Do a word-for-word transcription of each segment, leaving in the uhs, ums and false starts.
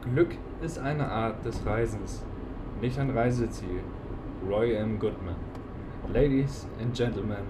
Glück ist eine Art des Reisens, nicht ein Reiseziel. Roy M. Goodman. Ladies and Gentlemen,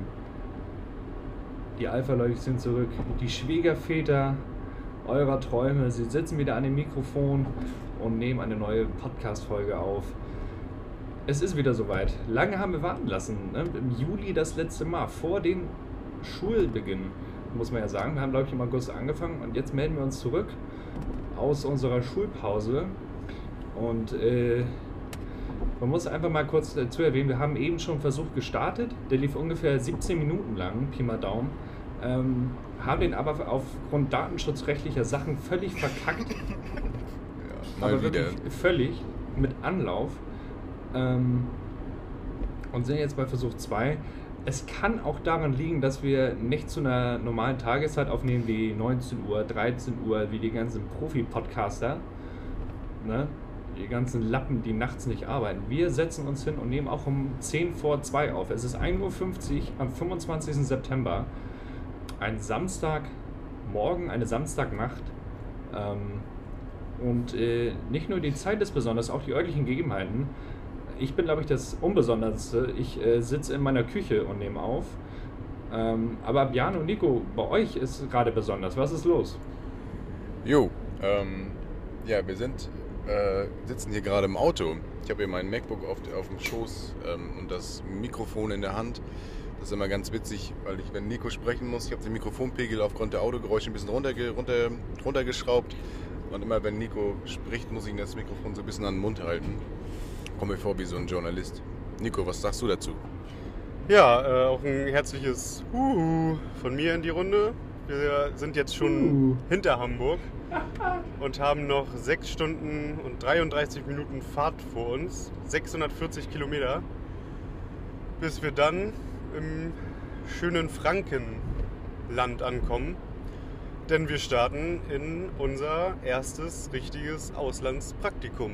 die Alpha-Leute sind zurück. Die Schwiegerväter eurer Träume, sie sitzen wieder an dem Mikrofon und nehmen eine neue Podcast-Folge auf. Es ist wieder soweit. Lange haben wir warten lassen. Ne? Im Juli das letzte Mal, vor dem Schulbeginn, muss man ja sagen. Wir haben, glaube ich, im August angefangen und jetzt melden wir uns zurück aus unserer Schulpause. Und äh, man muss einfach mal kurz dazu erwähnen, wir haben eben schon einen Versuch gestartet. Der lief ungefähr siebzehn Minuten lang, Pi mal Daumen. Ähm, haben den aber aufgrund datenschutzrechtlicher Sachen völlig verkackt. Ja, mal aber wieder. Wirklich völlig mit Anlauf. Ähm, und sind jetzt bei Versuch zwei. Es kann auch daran liegen, dass wir nicht zu einer normalen Tageszeit aufnehmen wie neunzehn Uhr, dreizehn Uhr, wie die ganzen Profi-Podcaster, ne? Die ganzen Lappen, die nachts nicht arbeiten. Wir setzen uns hin und nehmen auch um zehn vor zwei auf. Es ist ein Uhr fünfzig am fünfundzwanzigsten September. Ein Samstagmorgen, eine Samstagnacht. Ähm, und äh, nicht nur die Zeit ist besonders, auch die örtlichen Gegebenheiten. Ich bin, glaube ich, das Unbesonderste. Ich äh, sitze in meiner Küche und nehme auf. Ähm, aber Bjarne und Nico, bei euch ist gerade besonders. Was ist los? Jo, ähm, ja, wir sind, äh, sitzen hier gerade im Auto. Ich habe hier mein MacBook auf, auf dem Schoß ähm, und das Mikrofon in der Hand. Das ist immer ganz witzig, weil ich, wenn Nico sprechen muss, ich habe den Mikrofonpegel aufgrund der Autogeräusche ein bisschen runterge, runter, runtergeschraubt. Und immer wenn Nico spricht, muss ich das Mikrofon so ein bisschen an den Mund halten. Komme mir vor wie so ein Journalist. Nico, was sagst du dazu? Ja, äh, auch ein herzliches Huhu von mir in die Runde. Wir sind jetzt schon uh. hinter Hamburg und haben noch sechs Stunden und dreiunddreißig Minuten Fahrt vor uns. sechshundertvierzig Kilometer, bis wir dann im schönen Frankenland ankommen. Denn wir starten in unser erstes richtiges Auslandspraktikum.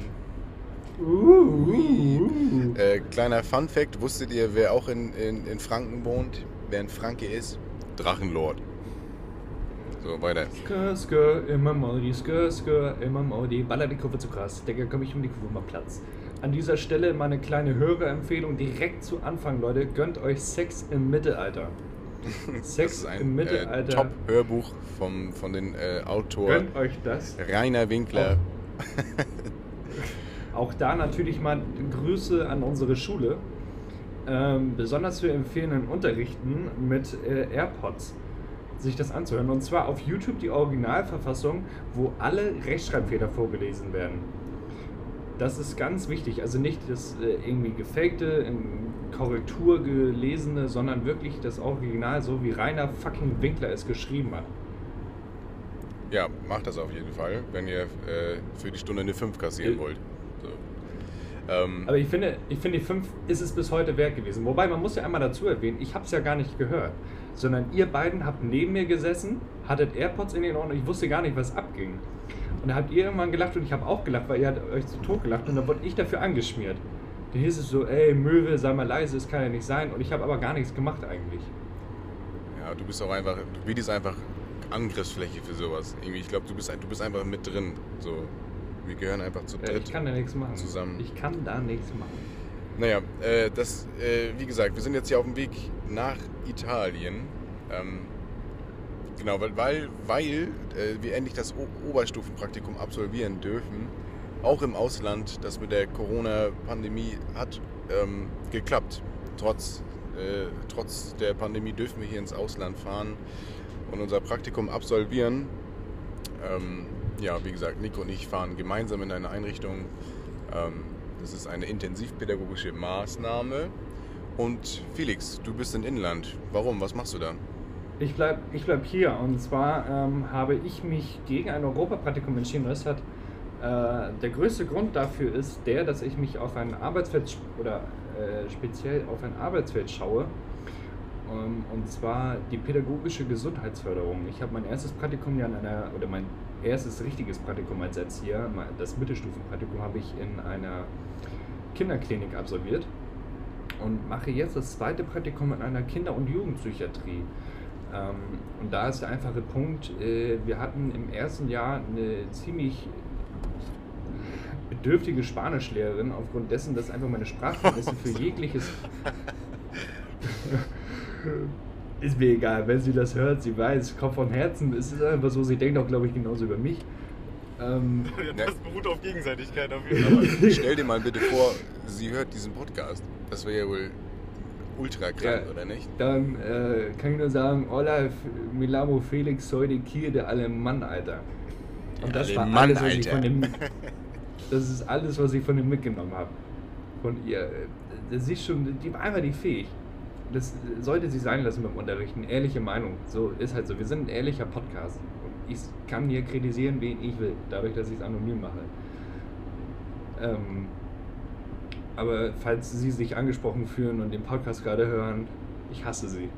Uh. Äh, kleiner Fun-Fact, wusstet ihr, wer auch in, in, in Franken wohnt? Wer ein Franke ist? Drachenlord. So, weiter. Skr, skr, immer Modi, skr, skr, immer Modi, baller die Kurve zu krass. Digga, komm ich um die Kurve mal Platz. An dieser Stelle mal eine kleine Hörerempfehlung direkt zu Anfang, Leute. Gönnt euch Sex im Mittelalter. Sex Sex ist ein im Mittelalter. Äh, Top-Hörbuch vom, von den äh, Autor Gönnt euch das. Rainer Winkler. Auch, auch da natürlich mal Grüße an unsere Schule. Ähm, besonders zu empfehlenden Unterrichten mit äh, AirPods sich das anzuhören. Und zwar auf YouTube die Originalverfassung, wo alle Rechtschreibfehler vorgelesen werden. Das ist ganz wichtig. Also nicht das äh, irgendwie gefakte, in Korrektur gelesene, sondern wirklich das Original, so wie Rainer fucking Winkler es geschrieben hat. Ja, macht das auf jeden Fall, wenn ihr äh, für die Stunde eine fünf kassieren wollt. So. Ähm, Aber ich finde, ich finde, die fünf ist es bis heute wert gewesen. Wobei, man muss ja einmal dazu erwähnen, ich habe es ja gar nicht gehört. Sondern ihr beiden habt neben mir gesessen, hattet AirPods in den Ohren und ich wusste gar nicht, was abging. Und da habt ihr irgendwann gelacht und ich habe auch gelacht, weil ihr habt euch zu Tod gelacht und dann wurde ich dafür angeschmiert. Dann hieß es so, ey Möwe, sei mal leise, es kann ja nicht sein. Und ich habe aber gar nichts gemacht eigentlich. Ja, du bist auch einfach, du bietest einfach Angriffsfläche für sowas. Irgendwie, ich glaube, du bist, du bist einfach mit drin. So, wir gehören einfach zu dritt. Ja, ich kann da nichts machen. Zusammen. Ich kann da nichts machen. Naja, äh, das, äh, wie gesagt, wir sind jetzt hier auf dem Weg nach Italien. Ähm, genau, weil, weil, weil äh, wir endlich das o- Oberstufenpraktikum absolvieren dürfen. Auch im Ausland, das mit der Corona-Pandemie hat ähm, geklappt. Trotz, äh, trotz der Pandemie dürfen wir hier ins Ausland fahren und unser Praktikum absolvieren. Ähm, ja, wie gesagt, Nico und ich fahren gemeinsam in eine Einrichtung. Ähm, das ist eine intensivpädagogische Maßnahme. Und Felix, du bist in Inland. Warum? Was machst du da? Ich bleib, ich bleib hier und zwar ähm, habe ich mich gegen ein Europapraktikum entschieden. Das hat, äh, der größte Grund dafür ist der, dass ich mich auf ein Arbeitsfeld oder äh, speziell auf ein Arbeitsfeld schaue. Um, und zwar die pädagogische Gesundheitsförderung. Ich habe mein erstes Praktikum ja in einer, oder mein erstes richtiges Praktikum als Erzieher, das Mittelstufenpraktikum habe ich in einer Kinderklinik absolviert und mache jetzt das zweite Praktikum in einer Kinder- und Jugendpsychiatrie. Ähm, und da ist der einfache Punkt, äh, wir hatten im ersten Jahr eine ziemlich bedürftige Spanischlehrerin aufgrund dessen, dass einfach meine Sprachkenntnisse für jegliches... Ist mir egal, wenn sie das hört, sie weiß, Kopf und Herzen, es ist einfach so, sie denkt auch, glaube ich, genauso über mich. Ähm, ja, das beruht auf Gegenseitigkeit auf jeden Fall. Stell dir mal bitte vor, sie hört diesen Podcast. Das wäre ja wohl ultra krank, ja, oder nicht? Dann äh, kann ich nur sagen, hola, me llamo Felix, soy de hier der Alemann, Alter. Und das war Alemann, alles, was ich Alter. von dem, das ist alles, was ich von dem mitgenommen habe. Von ihr. Das ist schon, die war einfach nicht fähig. Das sollte sie sein lassen beim Unterrichten. Ehrliche Meinung. So ist halt so. Wir sind ein ehrlicher Podcast. Und ich kann hier kritisieren, wen ich will, dadurch, dass ich es anonym mache. Ähm, aber falls Sie sich angesprochen fühlen und den Podcast gerade hören, ich hasse Sie.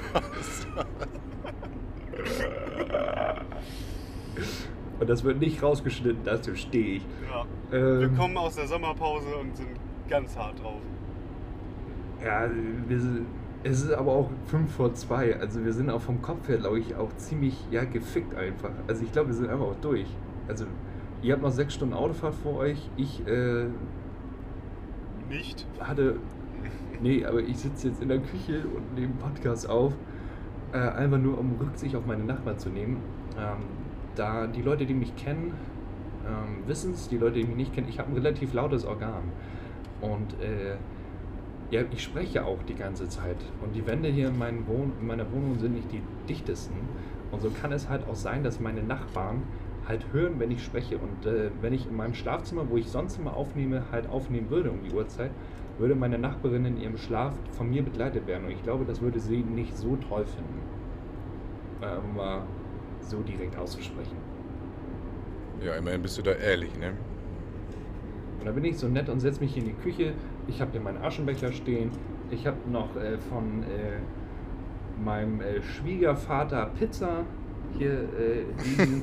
Und das wird nicht rausgeschnitten, dazu stehe ich. Ja. Ähm, Wir kommen aus der Sommerpause und sind ganz hart drauf. Ja, wir sind, es ist aber auch fünf vor zwei, also wir sind auch vom Kopf her, glaube ich, auch ziemlich, ja, gefickt einfach. Also ich glaube, wir sind einfach auch durch. Also ihr habt noch sechs Stunden Autofahrt vor euch, ich äh, Nicht? hatte, nee, aber ich sitze jetzt in der Küche und nehme Podcast auf, äh, einfach nur um Rücksicht auf meine Nachbarn zu nehmen. Ähm, da die Leute, die mich kennen, ähm, wissen es, die Leute, die mich nicht kennen, ich habe ein relativ lautes Organ. Und äh, ja, ich spreche auch die ganze Zeit. Und die Wände hier in, meinen Wohn- in meiner Wohnung sind nicht die dichtesten. Und so kann es halt auch sein, dass meine Nachbarn halt hören, wenn ich spreche. Und äh, wenn ich in meinem Schlafzimmer, wo ich sonst immer aufnehme, halt aufnehmen würde um die Uhrzeit, würde meine Nachbarin in ihrem Schlaf von mir begleitet werden. Und ich glaube, das würde sie nicht so toll finden, äh, um mal so direkt auszusprechen. Ja, immerhin bist du da ehrlich, ne? Und dann bin ich so nett und setze mich in die Küche. Ich habe hier meinen Aschenbecher stehen. Ich habe noch äh, von äh, meinem äh, Schwiegervater Pizza hier äh, liegen.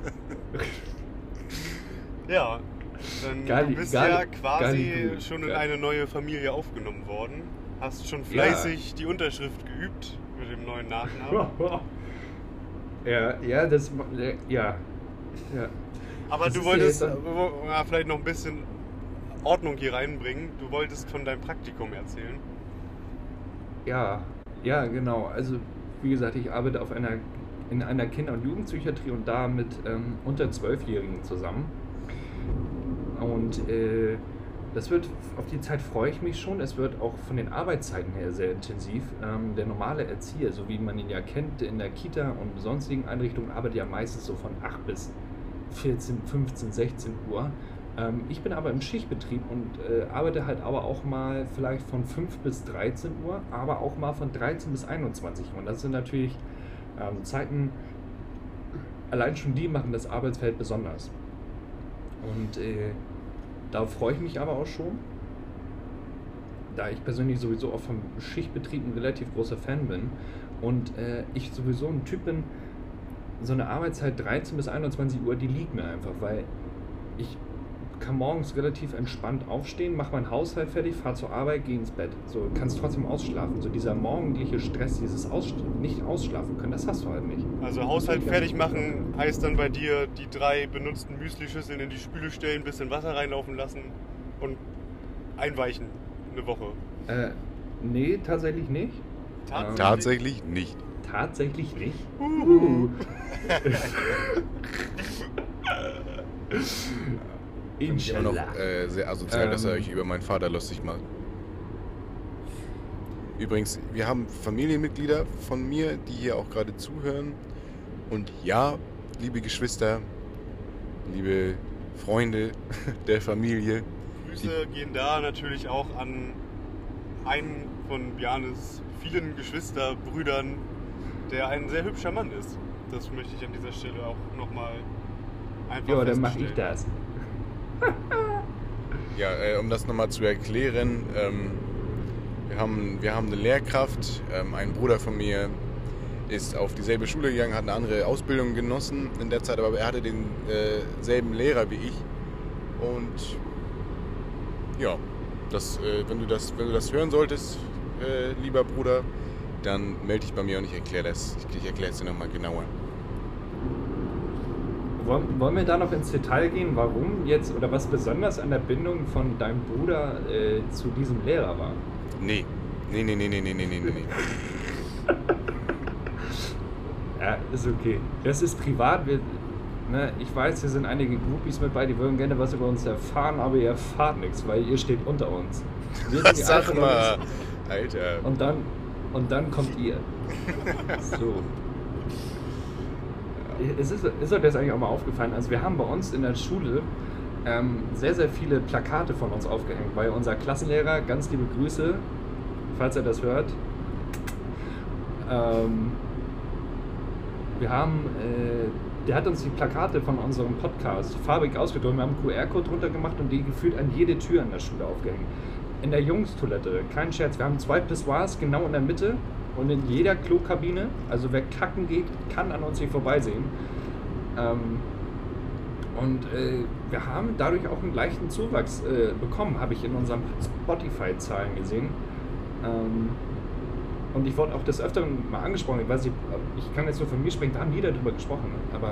Ja, dann Geil- du bist geil- ja geil- quasi cool. schon in Geil. eine neue Familie aufgenommen worden. Hast schon fleißig die Unterschrift geübt mit dem neuen Nachnamen. ja, ja, das äh, ja. ja. Aber Das du ist wolltest ja äh, jetzt ja, vielleicht noch ein bisschen Ordnung hier reinbringen. Du wolltest von deinem Praktikum erzählen. Ja, ja, genau. Also, wie gesagt, ich arbeite auf einer, in einer Kinder- und Jugendpsychiatrie und da mit ähm, unter zwölfjährigen zusammen. Und äh, das wird, auf die Zeit freue ich mich schon. Es wird auch von den Arbeitszeiten her sehr intensiv. Ähm, der normale Erzieher, so wie man ihn ja kennt, in der Kita und sonstigen Einrichtungen, arbeitet ja meistens so von acht bis vierzehn, fünfzehn, sechzehn Uhr. Ähm, ich bin aber im Schichtbetrieb und äh, arbeite halt aber auch mal vielleicht von fünf bis dreizehn Uhr, aber auch mal von dreizehn bis einundzwanzig Uhr. Und das sind natürlich ähm, Zeiten, allein schon die machen das Arbeitsfeld besonders. Und äh, da freue ich mich aber auch schon, da ich persönlich sowieso auch vom Schichtbetrieb ein relativ großer Fan bin und äh, ich sowieso ein Typ bin, so eine Arbeitszeit dreizehn bis einundzwanzig Uhr, die liegt mir einfach, weil ich kann morgens relativ entspannt aufstehen, mache meinen Haushalt fertig, fahre zur Arbeit, gehe ins Bett. So, kannst trotzdem ausschlafen. So dieser morgendliche Stress, dieses Aus nicht ausschlafen können, das hast du halt nicht. Also Haushalt fertig machen heißt dann bei dir die drei benutzten Müslischüsseln in die Spüle stellen, bisschen Wasser reinlaufen lassen und einweichen eine Woche. Äh, nee, tatsächlich nicht. Tatsächlich? Tatsächlich nicht. Tatsächlich nicht. Uhu. Finde ich immer noch äh, sehr asozial, Ähm. dass er euch über meinen Vater lustig macht. Übrigens, wir haben Familienmitglieder von mir, die hier auch gerade zuhören. Und ja, liebe Geschwister, liebe Freunde der Familie, Grüße gehen da natürlich auch an einen von Bjarnes vielen Geschwisterbrüdern, der ein sehr hübscher Mann ist. Das möchte ich an dieser Stelle auch nochmal einfach Ja, dann mache ich feststellen. das. ja, äh, um das nochmal zu erklären, ähm, wir, haben, wir haben eine Lehrkraft, ähm, ein Bruder von mir ist auf dieselbe Schule gegangen, hat eine andere Ausbildung genossen in der Zeit, aber er hatte denselben äh, Lehrer wie ich. Und ja, das, äh, wenn, du das, wenn du das hören solltest, äh, lieber Bruder, dann melde dich bei mir und ich erkläre das. Ich erkläre es dir nochmal genauer. wollen, wollen wir da noch ins Detail gehen, warum jetzt oder was besonders an der Bindung von deinem Bruder äh, zu diesem Lehrer war? Nee. Nee, nee, nee, nee, nee, nee, nee, nee. Ja, ist okay. Das ist privat. Wir, ne, ich weiß, hier sind einige Groupies mit bei, die würden gerne was über uns erfahren, aber ihr erfahrt nichts, weil ihr steht unter uns. Wir sind die Sag Alpha mal, Leute. Alter. Und dann, und dann kommt ihr. So. Es ist, ist euch das eigentlich auch mal aufgefallen? Also wir haben bei uns in der Schule ähm, sehr, sehr viele Plakate von uns aufgehängt, weil unser Klassenlehrer, ganz liebe Grüße, falls er das hört, ähm, wir haben, äh, der hat uns die Plakate von unserem Podcast farbig ausgedruckt, wir haben einen Q R-Code drunter gemacht und die gefühlt an jede Tür in der Schule aufgehängt. In der Jungstoilette, kein Scherz, wir haben zwei Pissoirs genau in der Mitte und in jeder Klokabine, also wer kacken geht, kann an uns hier vorbeisehen. Ähm, und äh, wir haben dadurch auch einen leichten Zuwachs äh, bekommen, habe ich in unseren Spotify-Zahlen gesehen. Ähm, und ich wurde auch des Öfteren mal angesprochen, ich weiß nicht, ich kann jetzt nur von mir sprechen, da haben jeder drüber gesprochen, aber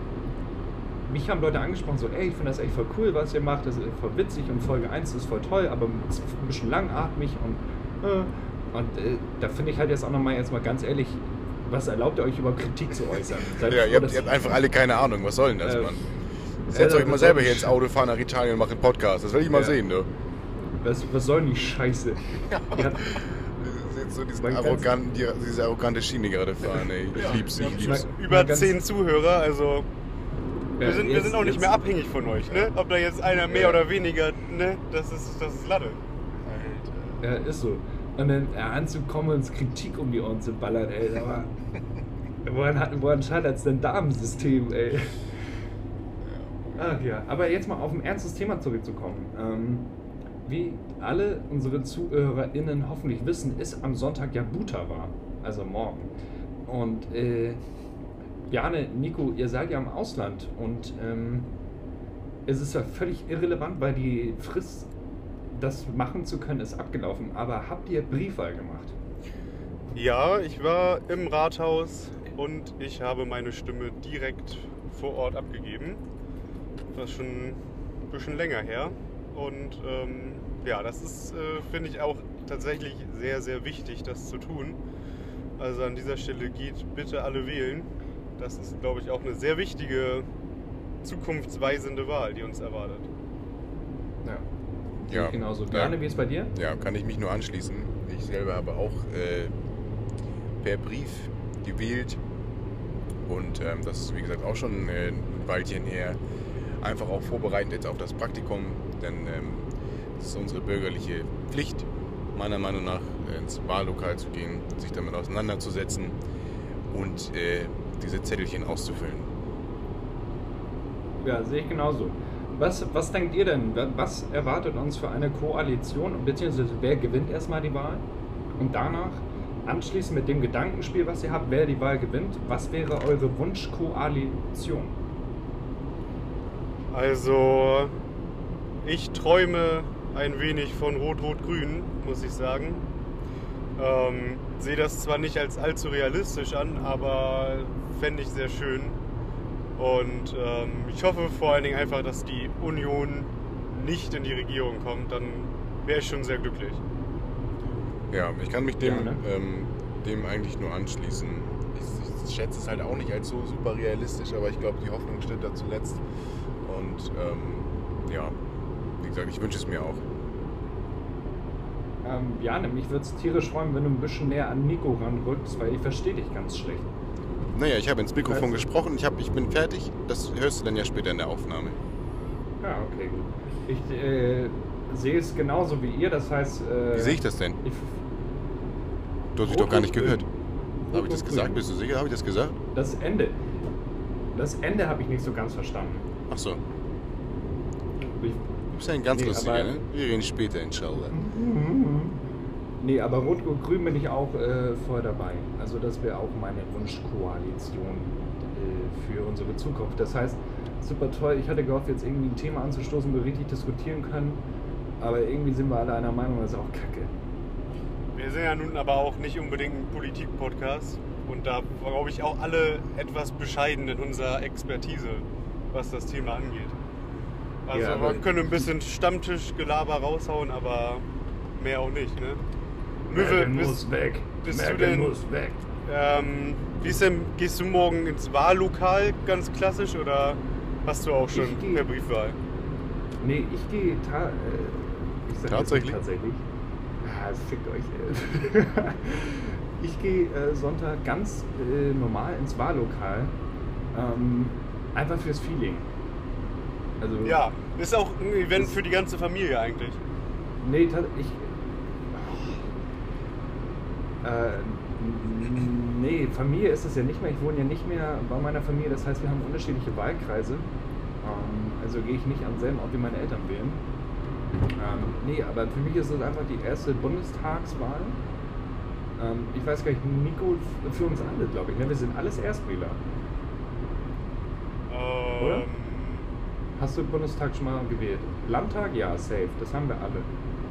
mich haben Leute angesprochen, so, ey, ich finde das echt voll cool, was ihr macht, das ist voll witzig und Folge eins ist voll toll, aber es ist ein bisschen langatmig und äh, und äh, da finde ich halt jetzt auch nochmal, jetzt mal ganz ehrlich, was erlaubt ihr euch über Kritik zu äußern? Seid Ja, froh, ihr habt, dass- ihr habt einfach alle keine Ahnung, was soll denn das, Äh, Mann? Setzt Alter, euch mal was selber soll hier die ins Auto, fahren nach Italien und macht einen Podcast. Das will ich mal Ja. sehen, du. was, was soll denn die Scheiße? Die hat, Jetzt so diesen Mein ganz- arroganten, die, diese arrogante Schiene gerade fahren, ey. Ich lieb's, ich lieb's. Mein- Über ganz- zehn Zuhörer, also wir Ja, sind, wir jetzt- sind auch nicht jetzt- mehr abhängig von euch, ne? Ob da jetzt einer mehr Ja. oder weniger, ne? Das ist, das ist Latte. Ja, ist so. Und dann äh, anzukommen und uns Kritik um die Ohren zu ballern, ey. Aber woran, hat- woran scheitert es denn da im System, ey? Ach ja, aber jetzt mal auf ein ernstes Thema zurückzukommen. Ähm, wie alle unsere ZuhörerInnen hoffentlich wissen, ist am Sonntag ja Butava, also morgen. Und äh, Jane, Nico, ihr seid ja im Ausland und ähm, es ist ja völlig irrelevant, weil die Frist, das machen zu können, ist abgelaufen. Aber habt ihr Briefwahl gemacht? Ja, ich war im Rathaus und ich habe meine Stimme direkt vor Ort abgegeben. Das ist schon ein bisschen länger her. Und ähm, ja, das ist, äh, finde ich, auch tatsächlich sehr, sehr wichtig, das zu tun. Also an dieser Stelle geht bitte alle wählen. Das ist, glaube ich, auch eine sehr wichtige, zukunftsweisende Wahl, die uns erwartet. Ja. Ja, Genauso. ja. Jane, wie ist es bei dir? Ja, kann ich mich nur anschließen. Ich selber habe auch äh, per Brief gewählt. Und ähm, das ist, wie gesagt, auch schon äh, ein Weilchen her. Einfach auch vorbereitend jetzt auf das Praktikum. Denn ähm, es ist unsere bürgerliche Pflicht, meiner Meinung nach, ins Wahllokal zu gehen, sich damit auseinanderzusetzen und äh, diese Zettelchen auszufüllen. Ja, sehe ich genauso. Was, was denkt ihr denn? Was erwartet uns für eine Koalition? Beziehungsweise wer gewinnt erstmal die Wahl? Und danach, anschließend mit dem Gedankenspiel, was ihr habt, wer die Wahl gewinnt, was wäre eure Wunschkoalition? Also, ich träume ein wenig von Rot-Rot-Grün, muss ich sagen. Ähm, sehe das zwar nicht als allzu realistisch an, aber fände ich sehr schön. Und ähm, ich hoffe vor allen Dingen einfach, dass die Union nicht in die Regierung kommt, dann wäre ich schon sehr glücklich. Ja, ich kann mich dem, Ja, ne? ähm, dem eigentlich nur anschließen. Ich, ich schätze es halt auch nicht als so super realistisch, aber ich glaube, die Hoffnung stirbt da zuletzt. Und ähm, ja, wie gesagt, ich wünsche es mir auch. Ähm, ja, mich würde es tierisch freuen, wenn du ein bisschen näher an Nico ranrückst, weil ich verstehe dich ganz schlecht. Naja, ich habe ins Mikrofon Weißt du? gesprochen, ich, hab, ich bin fertig. Das hörst du dann ja später in der Aufnahme. Ja, okay, gut. Ich äh, sehe es genauso wie ihr, das heißt... Äh, Wie sehe ich das denn? Ich, Du hast mich doch gar nicht Rot-Rot-Grün. gehört. Habe ich das Rot-Rot-Grün. gesagt? Bist du sicher? Habe ich das gesagt? Das Ende. Das Ende habe ich nicht so ganz verstanden. Ach so. Ich, Du bist ja ein ganz Nee, lustiger, aber- ne? Wir reden später, inshallah. nee, aber Rot-Grün bin ich auch äh, voll dabei. Also das wäre auch meine Wunschkoalition äh, für unsere Zukunft. Das heißt, super toll, ich hatte gehofft, jetzt irgendwie ein Thema anzustoßen, wo wir richtig diskutieren können. Aber irgendwie sind wir alle einer Meinung, das ist auch kacke. Wir sind ja nun aber auch nicht unbedingt ein Politik-Podcast und da glaube ich auch alle etwas bescheiden in unserer Expertise. was das Thema angeht. Also Ja, aber wir können ein bisschen Stammtischgelaber raushauen, aber mehr auch nicht, ne? Möwe, Merkel bist, muss weg. bist du Merkel denn- muss weg. ähm, wie ist denn, gehst du morgen ins Wahllokal ganz klassisch oder hast du auch schon Ich geh- per Briefwahl? Nee, ich gehe ta äh, ich sag Tatsächlich? jetzt nicht tatsächlich. Ah, fickt euch. Ey. Ich gehe äh, Sonntag ganz äh, normal ins Wahllokal. Ähm, einfach fürs Feeling. Also, Ja, ist auch ein Event für die ganze Familie eigentlich. Nee, ta- ich. Äh, n- nee, Familie ist es ja nicht mehr. Ich wohne ja nicht mehr bei meiner Familie. Das heißt, wir haben unterschiedliche Wahlkreise. Ähm, also gehe ich nicht am selben Ort wie meine Eltern wählen. Ähm, nee, aber für mich ist es einfach die erste Bundestagswahl. Ähm, ich weiß gar nicht, Nico, für uns alle, glaube ich. Ne? Wir sind alles Erstwähler. Ähm, Oder? Hast du Bundestag schon mal gewählt? Landtag? Ja, safe. Das haben wir alle.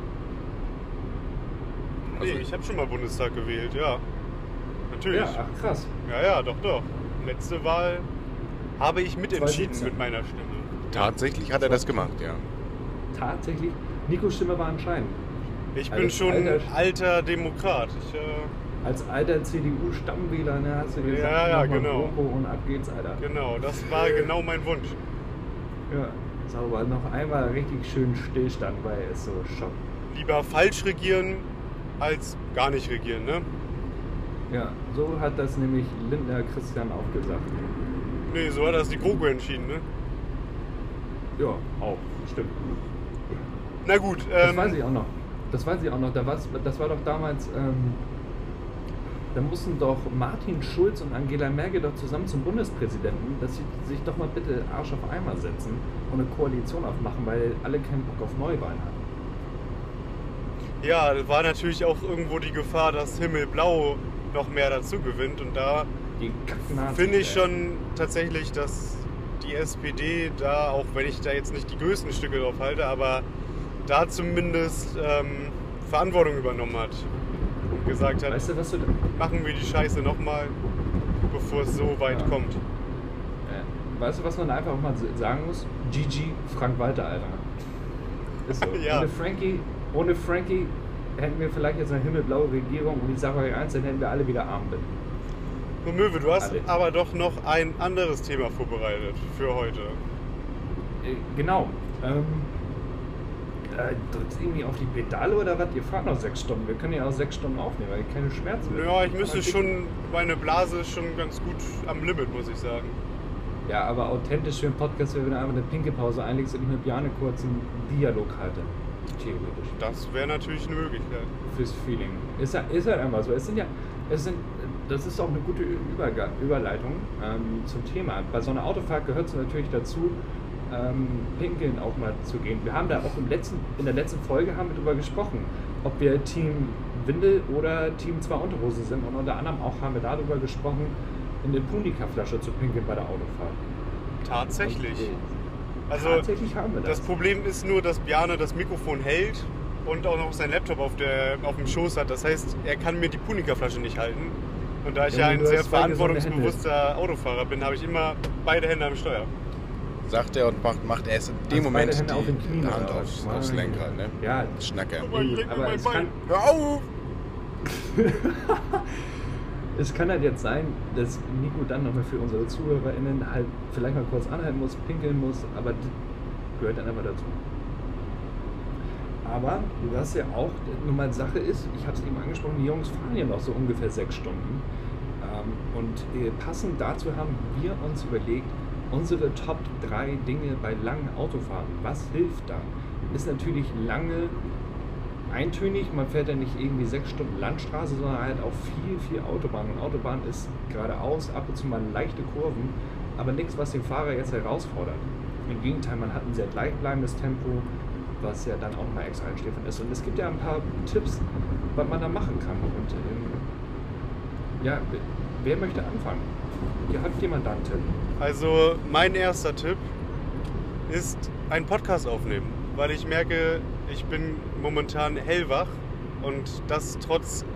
Nee, Also- ich habe schon mal Bundestag gewählt, ja. Natürlich. Ja, ach krass. Ja, ja, doch, doch. Letzte Wahl habe ich mitentschieden siebzehn. mit meiner Stimme. Tatsächlich hat er das gemacht, ja. Tatsächlich. Nikos Stimme war entscheidend. Ich Also bin schon alter- alter Demokrat. Ich, äh, Als alter C D U-Stammwähler, ne, hast du gesagt, Ja, ja, mach mal genau. GroKo und ab geht's, Alter. genau, das war genau mein Wunsch. Ja, sauber. Noch einmal richtig schön Stillstand, weil es so schock. Lieber falsch regieren als gar nicht regieren, ne? Ja, so hat das nämlich Lindner Christian auch gesagt. Nee, so hat das die GroKo entschieden, ne? Ja, auch, stimmt. Na gut, Das ähm, weiß ich auch noch. Das weiß ich auch noch. Da war's, das war doch damals, ähm, da mussten doch Martin Schulz und Angela Merkel doch zusammen zum Bundespräsidenten, dass sie sich doch mal bitte Arsch auf Eimer setzen und eine Koalition aufmachen, weil alle keinen Bock auf Neuwahlen hatten. ja, war natürlich auch irgendwo die Gefahr, dass Himmelblau noch mehr dazu gewinnt. Und da Die Kacknazis, finde ich ey. schon tatsächlich, dass die S P D da, auch wenn ich da jetzt nicht die größten Stücke drauf halte, aber da zumindest ähm, Verantwortung übernommen hat und gesagt hat, Weißt du, was du da, machen wir die Scheiße nochmal, bevor es so weit Ja. kommt. äh, weißt du, was man einfach auch mal sagen muss? G G Frank Walter, Alter. Ist so. Ja. Ohne Frankie, ohne Frankie hätten wir vielleicht jetzt eine himmelblaue Regierung und ich sage euch eins, dann hätten wir alle wieder Armbinde. So, Möwe, du hast Alle. aber doch noch ein anderes Thema vorbereitet für heute. Äh, genau. Ähm, äh, drückt irgendwie auf die Pedale oder was? Ihr fahrt noch sechs Stunden. Wir können ja auch sechs Stunden aufnehmen, weil ich keine Schmerzen mehr Ja, habe. ich müsste schon, meine Blase ist schon ganz gut am Limit, muss ich sagen. Ja, aber authentisch für einen Podcast, wenn wir einfach eine pinke Pause einlegst und ich mit Bjarne kurz einen Dialog halte. Theoretisch. Das wäre natürlich eine Möglichkeit. Fürs Feeling. Ist, ja- ist halt einfach so. Es sind ja, es sind, das ist auch eine gute Überga Überleitung ähm, zum Thema. Bei so einer Autofahrt gehört es natürlich dazu, ähm, pinkeln auch mal zu gehen. Wir haben da auch im letzten, in der letzten Folge haben wir darüber gesprochen, ob wir Team Windel oder Team zwei Unterhose sind. Und unter anderem auch haben wir darüber gesprochen, in eine Punika-Flasche zu pinkeln bei der Autofahrt. Tatsächlich. Und, äh, Also tatsächlich haben wir das. das Problem ist nur, dass Bjarne das Mikrofon hält und auch noch seinen Laptop auf, der, auf dem Schoß hat. Das heißt, er kann mir die Punika-Flasche nicht halten. Und da ich Ja, ja, du ein sehr hast zwei gesunde verantwortungsbewusster Autofahrer bin, habe ich immer beide Hände am Steuer. Sagt er und macht, macht erst in dem Also Moment beide Hände auf den die Knien Hand oder aufs, was? aufs Meine Lenkrad, ne? Ja, Schnacker. aber es kann, Hör auf! es kann halt jetzt sein, dass Nico dann nochmal für unsere ZuhörerInnen halt vielleicht mal kurz anhalten muss, pinkeln muss, aber das gehört dann einfach dazu. Aber was ja auch nun mal Sache ist, ich habe es eben angesprochen, die Jungs fahren ja noch so ungefähr sechs Stunden. Ähm, und äh, passend dazu haben wir uns überlegt, unsere Top drei Dinge bei langen Autofahrten. Was hilft da? Ist natürlich lange eintönig, man fährt ja nicht irgendwie sechs Stunden Landstraße, sondern halt auch viel, viel Autobahn. Und Autobahn ist geradeaus, ab und zu mal leichte Kurven, aber nichts, was den Fahrer jetzt herausfordert. Im Gegenteil, man hat ein sehr gleichbleibendes Tempo, was ja dann auch mal extra einschläfern ist. Und es gibt ja ein paar Tipps, was man da machen kann. Und ähm, ja, wer möchte anfangen? Hier hat jemand da einen Tipp. Also mein erster Tipp ist ein Podcast aufnehmen, weil ich merke, ich bin momentan hellwach und das trotz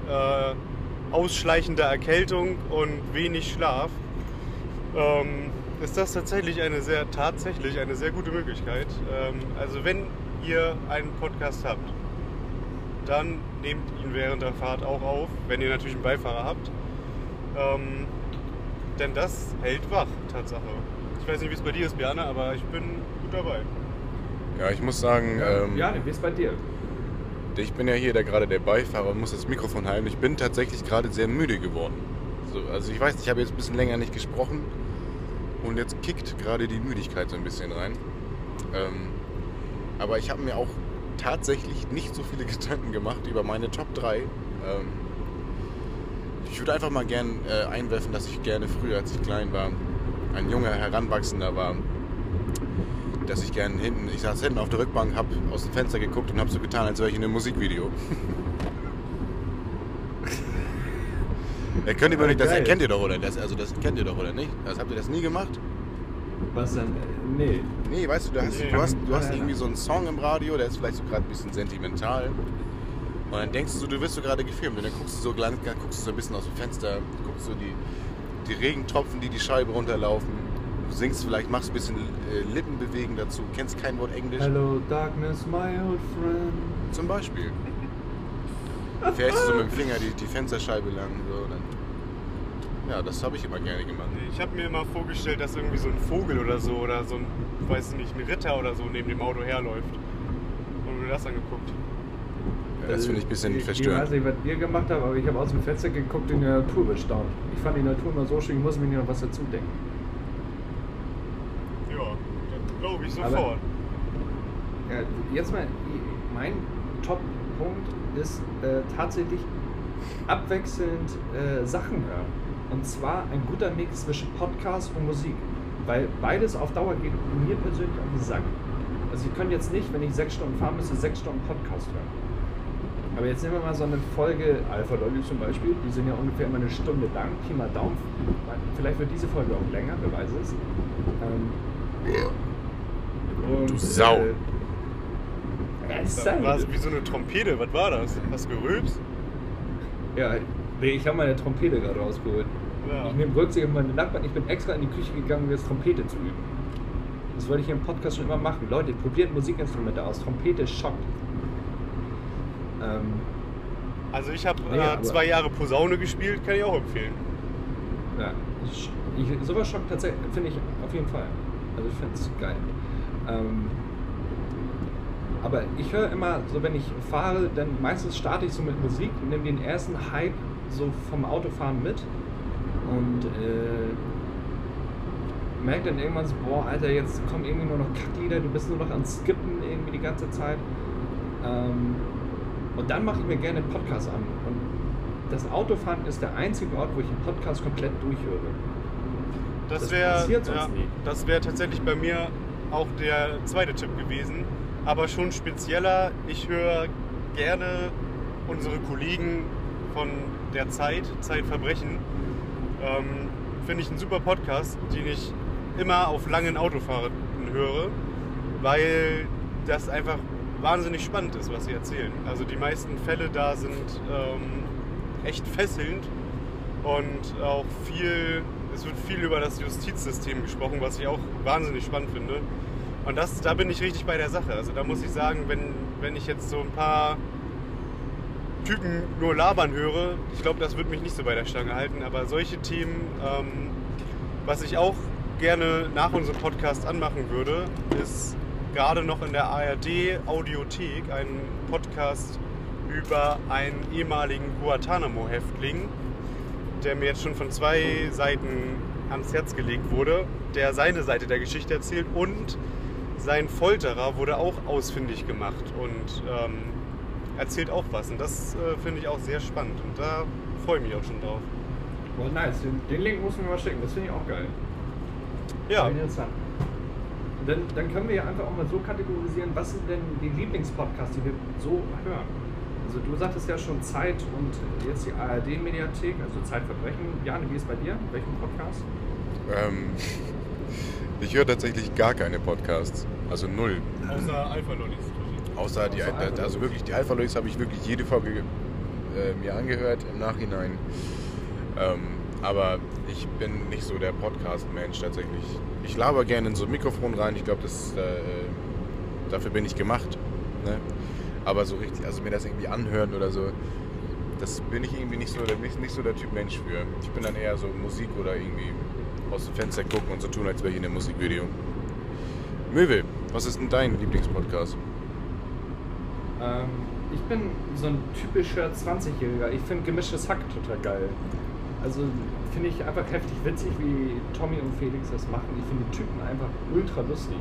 äh, ausschleichender Erkältung und wenig Schlaf. Ähm, ist das tatsächlich eine sehr, tatsächlich eine sehr gute Möglichkeit. Ähm, also wenn ihr einen Podcast habt, dann nehmt ihn während der Fahrt auch auf, wenn ihr natürlich einen Beifahrer habt. Ähm, denn das hält wach, Tatsache. Ich weiß nicht, wie es bei dir ist, Bjarne, aber ich bin gut dabei. Ja, ich muss sagen... Ähm, ja, wie ist bei dir? Ich bin ja hier der, gerade der Beifahrer und muss das Mikrofon halten. Ich bin tatsächlich gerade sehr müde geworden. So, also ich weiß nicht, ich habe jetzt ein bisschen länger nicht gesprochen und jetzt kickt gerade die Müdigkeit so ein bisschen rein. Ähm, aber ich habe mir auch tatsächlich nicht so viele Gedanken gemacht über meine Top drei. Ähm, ich würde einfach mal gern äh, einwerfen, dass ich gerne früher, als ich klein war, ein junger Heranwachsender war, dass ich gern hinten, ich saß hinten auf der Rückbank, habe aus dem Fenster geguckt und habe so getan, als wäre ich in einem Musikvideo. Ja, könnt ihr nicht, das Geil. kennt ihr doch, oder? Das, also das kennt ihr doch, oder nicht? Das, habt ihr das nie gemacht? Was denn? Nee. Nee, weißt du, du hast, Nee. du hast, du hast Ja, ja. irgendwie so einen Song im Radio, der ist vielleicht so gerade ein bisschen sentimental. Und dann denkst du, du wirst so gerade gefilmt. Und dann guckst du so, guckst du so ein bisschen aus dem Fenster, guckst so die, die Regentropfen, die die Scheibe runterlaufen. Du singst vielleicht, machst ein bisschen äh, Lippenbewegen dazu, kennst kein Wort Englisch. Hello darkness, my old friend. Zum Beispiel. Fährst du so mit dem Finger die, die Fensterscheibe lang. So, dann, ja, das habe ich immer gerne gemacht. Ich habe mir immer vorgestellt, dass irgendwie so ein Vogel oder so, oder so ein, weiß nicht, ein Ritter oder so neben dem Auto herläuft. Und mir das angeguckt. Ja, das finde ich ein bisschen ich, Ich verstörend. weiß nicht, was ihr gemacht habt, aber ich habe aus dem Fenster geguckt und die Natur bestaunt. Ich fand die Natur immer so schön, ich muss mir nicht noch was dazu denken. Ja, das glaube ich Aber- sofort. Ja, jetzt mal, mein Top-Punkt ist äh, tatsächlich abwechselnd äh, Sachen hören. Und zwar ein guter Mix zwischen Podcast und Musik. Weil beides auf Dauer geht mir persönlich auf den Sack. Also ich könnte jetzt nicht, wenn ich sechs Stunden fahren müsste, sechs Stunden Podcast hören. Aber jetzt nehmen wir mal so eine Folge Alpha Lolly zum Beispiel, die sind ja ungefähr immer eine Stunde lang, Pi mal Daumen. Vielleicht wird diese Folge auch länger, wer weiß es. Ähm, und, Du Sau. Äh, ja, ist Das sein. war so wie so eine Trompete, was war das? Hast du gerülpst? Ja, nee, ich habe meine Trompete gerade rausgeholt. Ja. Ich nehme Rücksicht auf meine Nachbarn. Ich bin extra in die Küche gegangen, um jetzt Trompete zu üben. Das wollte ich hier im Podcast schon immer machen. Leute, probiert Musikinstrumente aus. Trompete schockt. Ähm, Also ich habe Nee, äh, aber- zwei Jahre Posaune gespielt, kann ich auch empfehlen. ja, ich, ich, sowas schockt tatsächlich, finde ich auf jeden Fall. Also ich finde es geil. Ähm, aber ich höre immer, so wenn ich fahre, dann meistens starte ich so mit Musik, nehme den ersten Hype so vom Autofahren mit und äh, merke dann irgendwann so, boah, Alter, jetzt kommen irgendwie nur noch Kacklieder, du bist nur noch am Skippen irgendwie die ganze Zeit. Ähm, und dann mache ich mir gerne einen Podcast an. Und das Autofahren ist der einzige Ort, wo ich einen Podcast komplett durchhöre. Das Das wäre passiert sonst ja, nie. das wäre tatsächlich bei mir auch der zweite Tipp gewesen. Aber schon spezieller, ich höre gerne unsere Kollegen von der Zeit, Zeitverbrechen. Ähm, Finde ich einen super Podcast, den ich immer auf langen Autofahrten höre, weil das einfach wahnsinnig spannend ist, was sie erzählen. Also die meisten Fälle da sind ähm, echt fesselnd und auch viel, es wird viel über das Justizsystem gesprochen, was ich auch wahnsinnig spannend finde. Und das, da bin ich richtig bei der Sache. Also da muss ich sagen, wenn, wenn ich jetzt so ein paar Typen nur labern höre, ich glaube, das wird mich nicht so bei der Stange halten, aber solche Themen, ähm, was ich auch gerne nach unserem Podcast anmachen würde, ist gerade noch in der A R D-Audiothek ein Podcast über einen ehemaligen Guantanamo-Häftling, der mir jetzt schon von zwei Seiten ans Herz gelegt wurde, der seine Seite der Geschichte erzählt und sein Folterer wurde auch ausfindig gemacht und ähm, erzählt auch was. Und das äh, finde ich auch sehr spannend und da freue ich mich auch schon drauf. Oh, nice. Den, den Link muss mir mal schicken. Das finde ich auch geil. Ja, Sehr interessant. Dann, dann können wir ja einfach auch mal so kategorisieren, was sind denn die Lieblingspodcasts, die wir so hören? Also du sagtest ja schon Zeit und jetzt die A R D-Mediathek, also Zeitverbrechen. Jane, wie ist bei dir? Welchen Podcast? Ähm, ich höre tatsächlich gar keine Podcasts. Also null. außer Alpha Lollis. Außer die, Außer Alpha also wirklich die Alpha Lollis habe ich wirklich jede Folge äh, mir angehört im Nachhinein. Ähm, Aber ich bin nicht so der Podcast-Mensch tatsächlich. Ich laber gerne in so ein Mikrofon rein. Ich glaube, das äh, dafür bin ich gemacht. Ne? Aber so richtig, also mir das irgendwie anhören oder so, das bin ich irgendwie nicht so, nicht, nicht so der Typ Mensch für. Ich bin dann eher so Musik oder irgendwie aus dem Fenster gucken und so tun, als wäre ich in einem Musikvideo. Möwe, was ist denn dein Lieblingspodcast? Ähm, ich bin so ein typischer zwanzigjähriger. Ich finde Gemischtes Hack total geil. Also finde ich einfach heftig witzig, wie Tommy und Felix das machen. Ich finde die Typen einfach ultra lustig.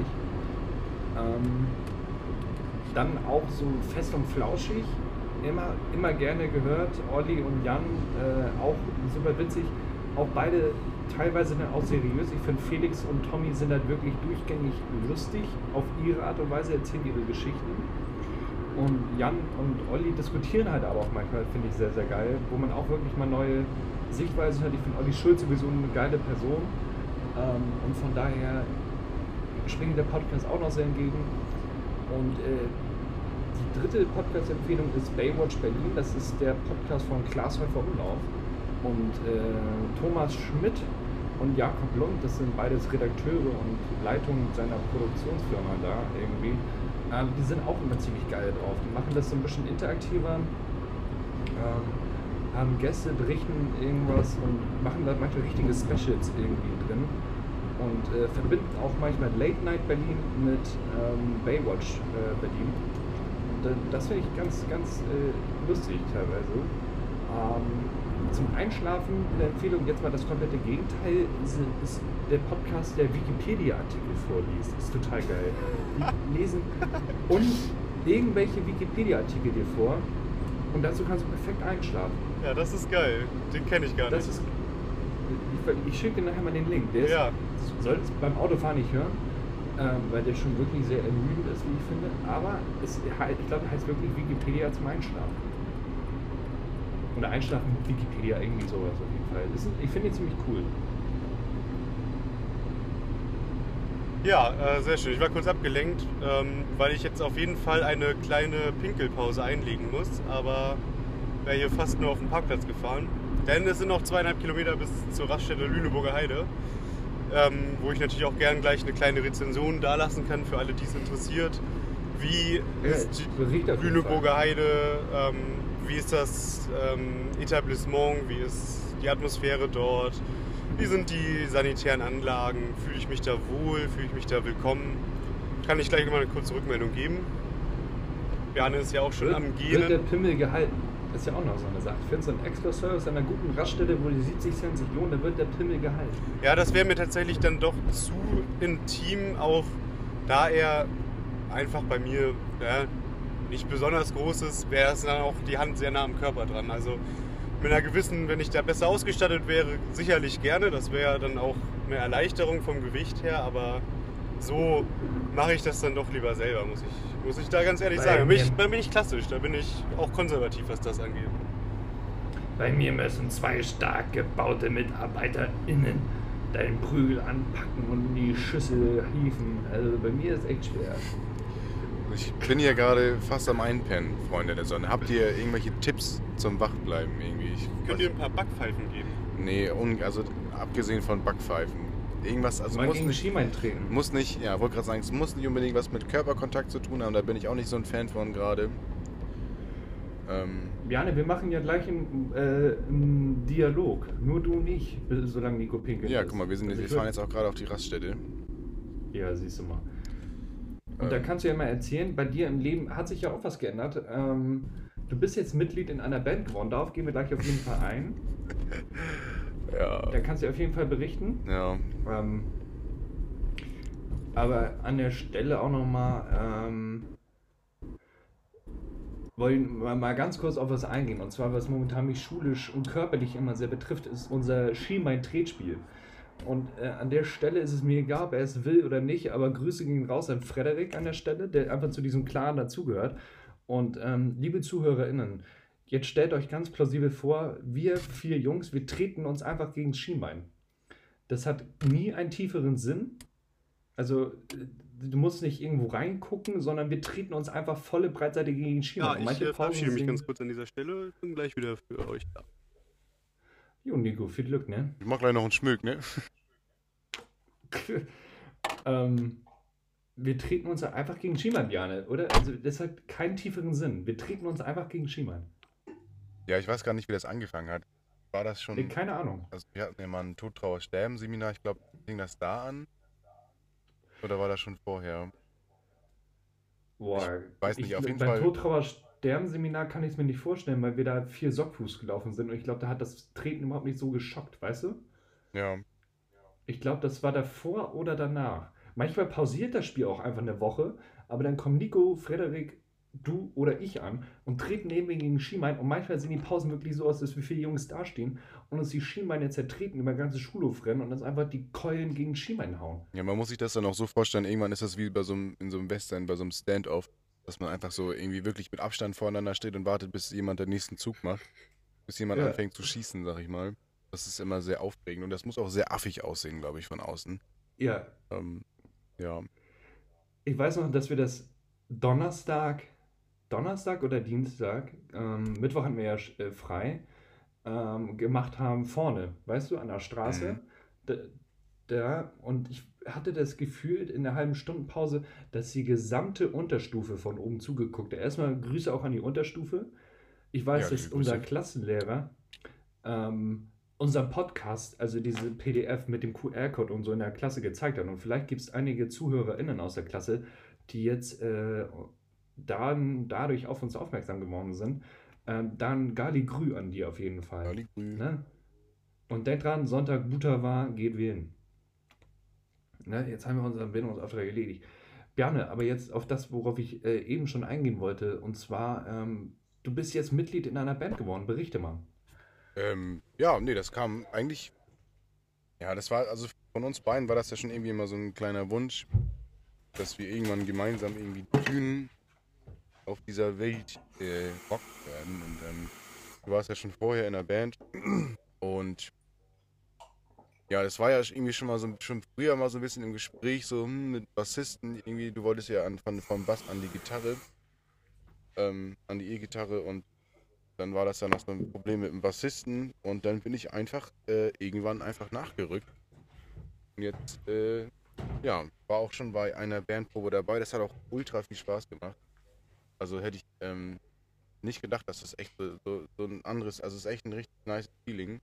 Ähm, dann auch so fest und flauschig. Immer, immer gerne gehört. Olli und Jan äh, auch super witzig. Auch beide teilweise dann auch seriös. Ich finde Felix und Tommy sind halt wirklich durchgängig lustig. Auf ihre Art und Weise erzählen ihre Geschichten. Und Jan und Olli diskutieren halt aber auch manchmal, finde ich sehr, sehr geil. Wo man auch wirklich mal neue Sichtweisen hat. Ich finde Olli Schulz sowieso eine geile Person. Ähm, und von daher springt der Podcast auch noch sehr entgegen. Und äh, die dritte Podcast-Empfehlung ist Baywatch Berlin. Das ist der Podcast von Klaas Häufer Umlauf. Und äh, Thomas Schmidt und Jakob Lund, das sind beides Redakteure und Leitungen seiner Produktionsfirma da irgendwie. Ähm, die sind auch immer ziemlich geil drauf. Die machen das so ein bisschen interaktiver, ähm, haben Gäste, berichten irgendwas und machen da manchmal richtige Specials irgendwie drin. Und äh, verbinden auch manchmal Late Night Berlin mit ähm, Baywatch äh, Berlin. Und äh, das finde ich ganz, ganz äh, lustig teilweise. Ähm, zum Einschlafen eine Empfehlung, jetzt mal das komplette Gegenteil, ist, ist der Podcast, der Wikipedia-Artikel vorliest. Ist total geil. Die lesen und irgendwelche Wikipedia-Artikel dir vor und dazu kannst du perfekt einschlafen. Ja, das ist geil. Den kenne ich gar Das nicht. ist, ich, ich schicke dir nachher mal den Link. Der ist, Ja. solltest du beim Autofahren nicht hören, ähm, weil der schon wirklich sehr ermüdend ist, wie ich finde. Aber es, ich glaube, der heißt wirklich Wikipedia zum Einschlafen. Oder Einschlafen mit Wikipedia, irgendwie sowas auf jeden Fall. Das ist, ich finde ihn ziemlich cool. Ja, äh, sehr schön. Ich war kurz abgelenkt, ähm, weil ich jetzt auf jeden Fall eine kleine Pinkelpause einlegen muss. Aber wäre hier fast nur auf den Parkplatz gefahren. Denn es sind noch zweieinhalb Kilometer bis zur Raststätte Lüneburger Heide. Ähm, wo ich natürlich auch gern gleich eine kleine Rezension dalassen kann für alle, die es interessiert. Wie Ja, ist bericht auf die jeden Lüneburger Fall. Heide? Ähm, wie ist das ähm, Etablissement? Wie ist die Atmosphäre dort? Wie sind die sanitären Anlagen? Fühle ich mich da wohl? Fühle ich mich da willkommen? Kann ich gleich mal eine kurze Rückmeldung geben. Bjarne ist ja auch schon Wird, am wird der Gehen. Pimmel gehalten? Das ist ja auch noch so eine Sache. Ich finde so ein Extra-Service an einer guten Raststätte, wo die siebzig Cent sich lohnen, da wird der Pimmel gehalten. Ja, das wäre mir tatsächlich dann doch zu intim, auch da er einfach bei mir ja, nicht besonders groß ist, wäre es dann auch die Hand sehr nah am Körper dran. Also mit einer gewissen, wenn ich da besser ausgestattet wäre, sicherlich gerne. Das wäre dann auch eine Erleichterung vom Gewicht her, aber so mache ich das dann doch lieber selber, muss ich, muss ich da ganz ehrlich Bei sagen. Da bin, mir- ich, da bin ich klassisch, da bin ich auch konservativ, was das angeht. Bei mir müssen zwei stark gebaute MitarbeiterInnen deinen Prügel anpacken und in die Schüssel hieven. Also bei mir ist echt schwer. Ich bin hier gerade fast am Einpennen, Freunde der Sonne. Habt ihr irgendwelche Tipps zum Wachbleiben irgendwie? Ich, Könnt ihr ein paar Backpfeifen geben? nee, un, also abgesehen von Backpfeifen. Irgendwas, also Mal muss gegen nicht, Schienbein treten. muss nicht, ja, wollte gerade sagen, es muss nicht unbedingt was mit Körperkontakt zu tun haben, da bin ich auch nicht so ein Fan von gerade. Ähm, Bjarne, wir machen ja gleich einen, äh, einen Dialog. Nur du und ich, solange Nico pinkeln ja, ist. guck mal, wir, sind, Also wir ich fahren würd- jetzt auch gerade auf die Raststätte. Ja, siehst du mal. Und da Ähm, kannst du ja mal erzählen, bei dir im Leben hat sich ja auch was geändert. Ähm, du bist jetzt Mitglied in einer Band geworden, darauf gehen wir gleich auf jeden Fall ein. ja, Da kannst du auf jeden Fall berichten. ja, Ähm, aber an der Stelle auch nochmal, ähm, wollen wir mal ganz kurz auf was eingehen. Und zwar, was momentan mich schulisch und körperlich immer sehr betrifft, ist unser Ski-Main-Tretspiel. Und äh, an der Stelle ist es mir egal, ob er es will oder nicht, aber Grüße gehen raus an Frederik an der Stelle, der einfach zu diesem Clan dazugehört. Und ähm, liebe ZuhörerInnen, jetzt stellt euch ganz plausibel vor, wir vier Jungs, wir treten uns einfach gegen das Schienbein. Das hat nie einen tieferen Sinn. Also, äh, du musst nicht irgendwo reingucken, sondern wir treten uns einfach volle Breitseite gegen den Schienbein. Ja, Und ich manche äh, Pausen verabschiede mich sehen- ganz kurz an dieser Stelle. Bin gleich wieder für euch da. Jo, Nico, viel Glück, ne? Ich mach gleich noch einen Schmück, ne? ähm, wir treten uns einfach gegen Schiemann, Bjarne, oder? Also das hat keinen tieferen Sinn. Wir treten uns einfach gegen Schiemann. Ja, ich weiß gar nicht, wie das angefangen hat. War das Nee, schon, keine Ahnung. also wir hatten ja mal ein Todtrauer-Sterben-Seminar, ich glaube, fing das da an? Oder war das schon vorher? Ich Boah, weiß nicht, ich, auf jeden beim Fall. Todtrauer Sterben-Seminar kann ich es mir nicht vorstellen, weil wir da viel Sockfuß gelaufen sind und ich glaube, da hat das Treten überhaupt nicht so geschockt, weißt du? Ja, Ich glaube, das war davor oder danach. Manchmal pausiert das Spiel auch einfach eine Woche, aber dann kommen Nico, Frederik, du oder ich an und treten neben mir gegen Schienbein und manchmal sehen die Pausen wirklich so aus, dass wir vier Jungs dastehen und uns die Schienbeine zertreten, über den ganzen Schulhof rennen und uns einfach die Keulen gegen Schienbein hauen. ja, man muss sich das dann auch so vorstellen, irgendwann ist das wie bei so einem, in so einem Western, bei so einem Stand-off, dass man einfach so irgendwie wirklich mit Abstand voreinander steht und wartet, bis jemand den nächsten Zug macht, bis jemand Ja, anfängt zu schießen, sag ich mal. Das ist immer sehr aufregend und das muss auch sehr affig aussehen, glaube ich, von außen. ja. Ähm, ja, Ich weiß noch, dass wir das Donnerstag, Donnerstag oder Dienstag, ähm, Mittwoch hatten wir ja äh, frei, ähm, gemacht haben vorne, weißt du, an der Straße. mhm. Da, da, und ich hatte das Gefühl in der halben Stundenpause, dass die gesamte Unterstufe von oben zugeguckt hat. Erstmal Grüße auch an die Unterstufe. Ich weiß, Ja, liebe dass unser Grüße. Klassenlehrer ähm, unseren Podcast, also diese P D F mit dem Q R-Code und so in der Klasse gezeigt hat. Und vielleicht gibt es einige ZuhörerInnen aus der Klasse, die jetzt äh, dann, dadurch auf uns aufmerksam geworden sind. Ähm, dann Gali Grü an die auf jeden Ja, Fall. lieb Grü. Ne? Und denkt dran, Sonntag Buta war, geht wählen. Ne? Jetzt haben wir unseren Bildungsauftrag erledigt. Bjarne, aber jetzt auf das, worauf ich äh, eben schon eingehen wollte. Und zwar, ähm, du bist jetzt Mitglied in einer Band geworden. Berichte mal. Ähm, ja, nee, das kam eigentlich, ja, das war, also von uns beiden war das ja schon irgendwie immer so ein kleiner Wunsch, dass wir irgendwann gemeinsam irgendwie Dünen auf dieser Welt äh, rocken werden. Und ähm, du warst ja schon vorher in der Band und ja, das war ja irgendwie schon mal so, schon früher mal so ein bisschen im Gespräch, so hm, mit Bassisten irgendwie, du wolltest ja an, von, vom Bass an die Gitarre, ähm, an die E-Gitarre und dann war das dann noch so ein Problem mit dem Bassisten und dann bin ich einfach äh, irgendwann einfach nachgerückt. Und jetzt, äh, ja, war auch schon bei einer Bandprobe dabei, das hat auch ultra viel Spaß gemacht. Also hätte ich ähm, nicht gedacht, dass das echt so, so, so ein anderes, also es ist echt ein richtig nice Feeling,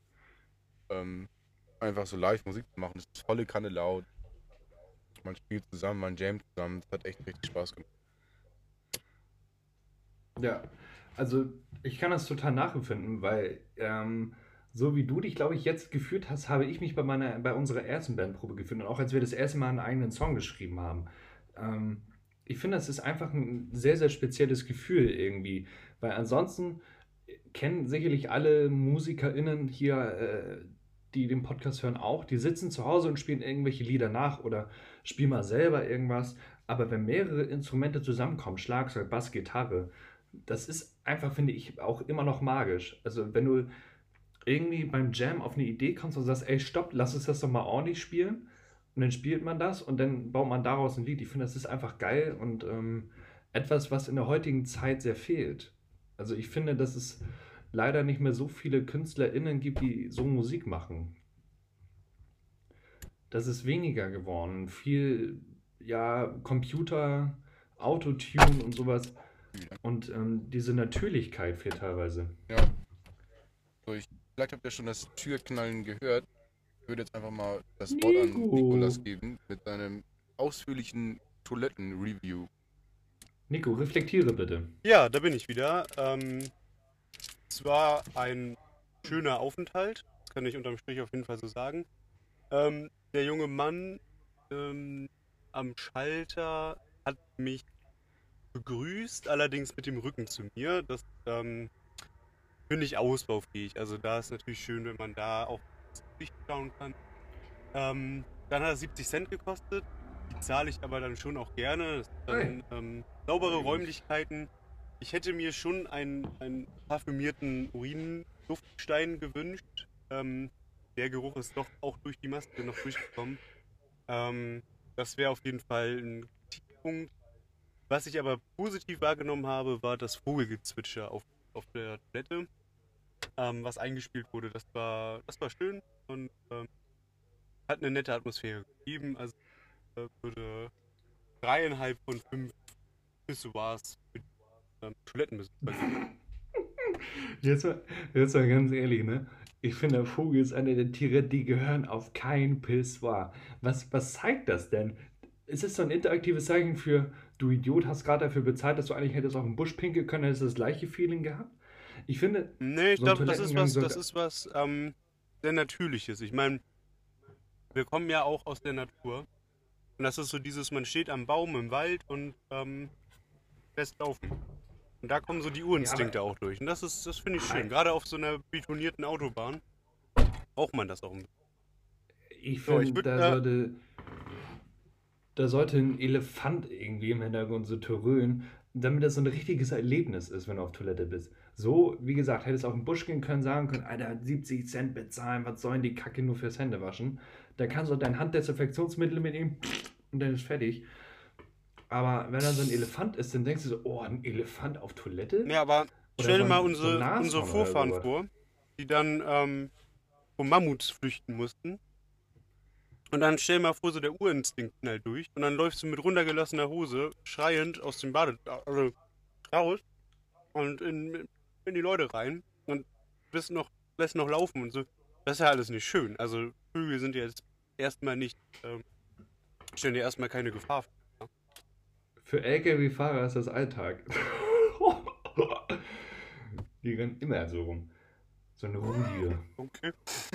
ähm, einfach so live Musik zu machen. Es ist volle Kanne laut, man spielt zusammen, man jammt zusammen, das hat echt richtig Spaß gemacht. Ja, also ich kann das total nachempfinden, weil ähm, so wie du dich, glaube ich, jetzt geführt hast, habe ich mich bei meiner, bei unserer ersten Bandprobe gefühlt und auch als wir das erste Mal einen eigenen Song geschrieben haben. Ähm, ich finde, das ist einfach ein sehr, sehr spezielles Gefühl irgendwie, weil ansonsten kennen sicherlich alle MusikerInnen hier, äh, die den Podcast hören, auch, die sitzen zu Hause und spielen irgendwelche Lieder nach oder spielen mal selber irgendwas. Aber wenn mehrere Instrumente zusammenkommen, Schlagzeug, Bass, Gitarre, das ist einfach, finde ich, auch immer noch magisch. Also wenn du irgendwie beim Jam auf eine Idee kommst und sagst, ey, stopp, lass uns das doch mal ordentlich spielen. Und dann spielt man das und dann baut man daraus ein Lied. Ich finde, das ist einfach geil und ähm, etwas, was in der heutigen Zeit sehr fehlt. Also ich finde, dass es leider nicht mehr so viele KünstlerInnen gibt, die so Musik machen. Das ist weniger geworden. Viel, ja, Computer, Autotune und sowas. Und ähm, diese Natürlichkeit fehlt teilweise. Ja, so ich, vielleicht habt ihr schon das Türknallen gehört. Ich würde jetzt einfach mal das Wort an Nico! Nikolas geben mit seinem ausführlichen Toiletten-Review. Nico, reflektiere bitte. Ja, da bin ich wieder. Ähm, es war ein schöner Aufenthalt, kann ich unterm Strich auf jeden Fall so sagen. Ähm, der junge Mann ähm, am Schalter hat mich begrüßt, allerdings mit dem Rücken zu mir. Das ähm, finde ich ausbaufähig. Also da ist natürlich schön, wenn man da auch ins Gesicht schauen kann. Ähm, dann hat er siebzig Cent gekostet. Die zahle ich aber dann schon auch gerne. Das sind Hey. dann ähm, saubere Räumlichkeiten. Ich hätte mir schon einen, einen parfümierten Urinduftstein gewünscht. Ähm, der Geruch ist doch auch durch die Maske noch durchgekommen. Ähm, das wäre auf jeden Fall ein Kritikpunkt. Was ich aber positiv wahrgenommen habe, war das Vogelgezwitscher auf, auf der Toilette. ähm, was eingespielt wurde. Das war, das war schön und ähm, hat eine nette Atmosphäre gegeben. Also äh, würde dreieinhalb von fünf Pissoirs für die ähm, Toilettenbesucher geben. Jetzt mal, jetzt mal ganz ehrlich, ne? Ich finde, der Vogel ist einer der Tiere, die gehören auf kein Pissoir. Was, was zeigt das denn? Ist es so ein interaktives Zeichen für, du Idiot, hast gerade dafür bezahlt, dass du eigentlich hättest auf den Busch pinkeln können, hättest du das gleiche Feeling gehabt? Ich finde, Nee, ich so ein glaube, das ist Toilettengang was, sollte... das ist was ähm, sehr Natürliches. Ich meine, wir kommen ja auch aus der Natur. Und das ist so dieses, man steht am Baum im Wald und ähm, lässt laufen. Und da kommen so die Urinstinkte Ja, auch durch. Und das ist, das finde ich schön. Gerade auf so einer betonierten Autobahn braucht man das auch ein bisschen. Ich So, ich finde, würd, da äh, sollte, da sollte ein Elefant irgendwie im Hintergrund so trölen, damit das so ein richtiges Erlebnis ist, wenn du auf Toilette bist. So, wie gesagt, hättest du auf den Busch gehen können, sagen können, Alter, siebzig Cent bezahlen, was sollen die Kacke nur fürs Händewaschen? Da kannst du dein Handdesinfektionsmittel mitnehmen und dann ist fertig. Aber wenn da so ein Elefant ist, dann denkst du so, oh, ein Elefant auf Toilette? Ja, aber Oder stell so dir mal ein, so ein unsere, unsere Nashorn oder Vorfahren sowas. vor, die dann ähm, vor Mammuts flüchten mussten. Und dann stell dir mal vor, so der Urinstinkt knallt durch. Und dann läufst du mit runtergelassener Hose, schreiend aus dem Bade, also raus und in, in die Leute rein und bist noch, lässt noch laufen und so. Das ist ja alles nicht schön. Also Vögel sind ja jetzt erstmal nicht, ähm, stellen dir erstmal keine Gefahr vor. Für L K W-Fahrer ist das Alltag. Die rennen immer so rum. So eine Rudie. Okay.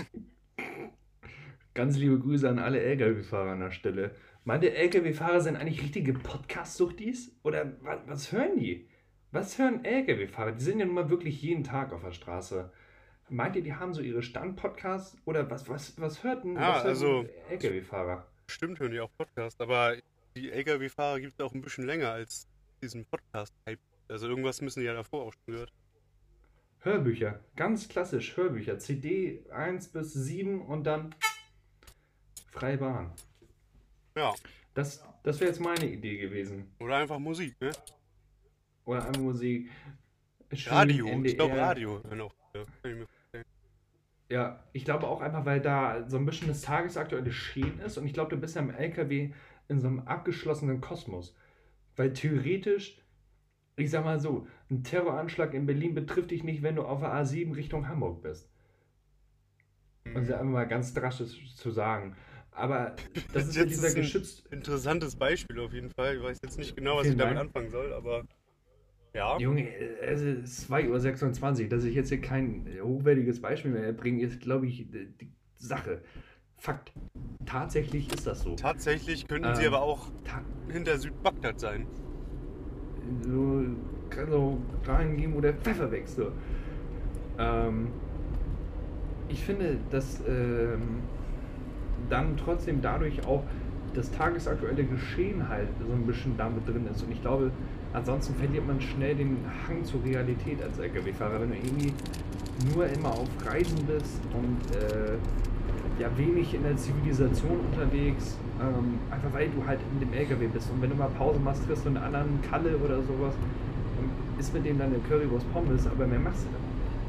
Ganz liebe Grüße an alle L K W-Fahrer an der Stelle. Meint ihr, L K W-Fahrer sind eigentlich richtige Podcast-Suchtis? Oder was, was hören die? Was hören L K W-Fahrer? Die sind ja nun mal wirklich jeden Tag auf der Straße. Meint ihr, die haben so ihre Standpodcasts? Oder was, was, was hört denn, Ja, was hört also- denn L K W-Fahrer? Stimmt, hören die auch Podcast, aber die L K W-Fahrer gibt es auch ein bisschen länger als diesen Podcast-Hype. Also irgendwas müssen die ja davor auch schon gehört. Hörbücher. Ganz klassisch Hörbücher. C D eins bis sieben und dann freie Bahn. Ja, Das, das wäre jetzt meine Idee gewesen. oder einfach Musik, ne? Oder einfach Musik. Schön Radio, N D R. ich glaube Radio hören auch viele. Kann ich mir vorstellen. Ja, ich glaube auch einfach, weil da so ein bisschen das tagesaktuelle Geschehen ist und ich glaube, du bist ja im L K W in so einem abgeschlossenen Kosmos. Weil theoretisch, ich sag mal so, ein Terroranschlag in Berlin betrifft dich nicht, wenn du auf der A sieben Richtung Hamburg bist. Um es ja einfach mal ganz drastisch zu sagen. Aber das ist ja Jetzt dieser ist ein geschützt. Interessantes Beispiel auf jeden Fall. Ich weiß jetzt nicht genau, was Vielen ich damit Dank. anfangen soll, aber ja. Junge, es ist zwei Uhr sechsundzwanzig. Dass ich jetzt hier kein hochwertiges Beispiel mehr bringe, ist, glaube ich, die Sache. Fakt. Tatsächlich ist das so. Tatsächlich könnten Ähm, sie aber auch Ta hinter Südbagdad sein. so, kann so reingehen, wo der Pfeffer wächst. So. Ähm, ich finde, dass ähm, dann trotzdem dadurch auch das tagesaktuelle Geschehen halt so ein bisschen damit drin ist. Und ich glaube, ansonsten verliert man schnell den Hang zur Realität als L K W-Fahrer, wenn du irgendwie nur immer auf Reisen bist und äh, ja wenig in der Zivilisation unterwegs, ähm, einfach weil du halt in dem L K W bist. Und wenn du mal Pause machst, kriegst du einen anderen Kalle oder sowas und isst mit dem dann eine Currywurst Pommes, aber mehr machst du dann.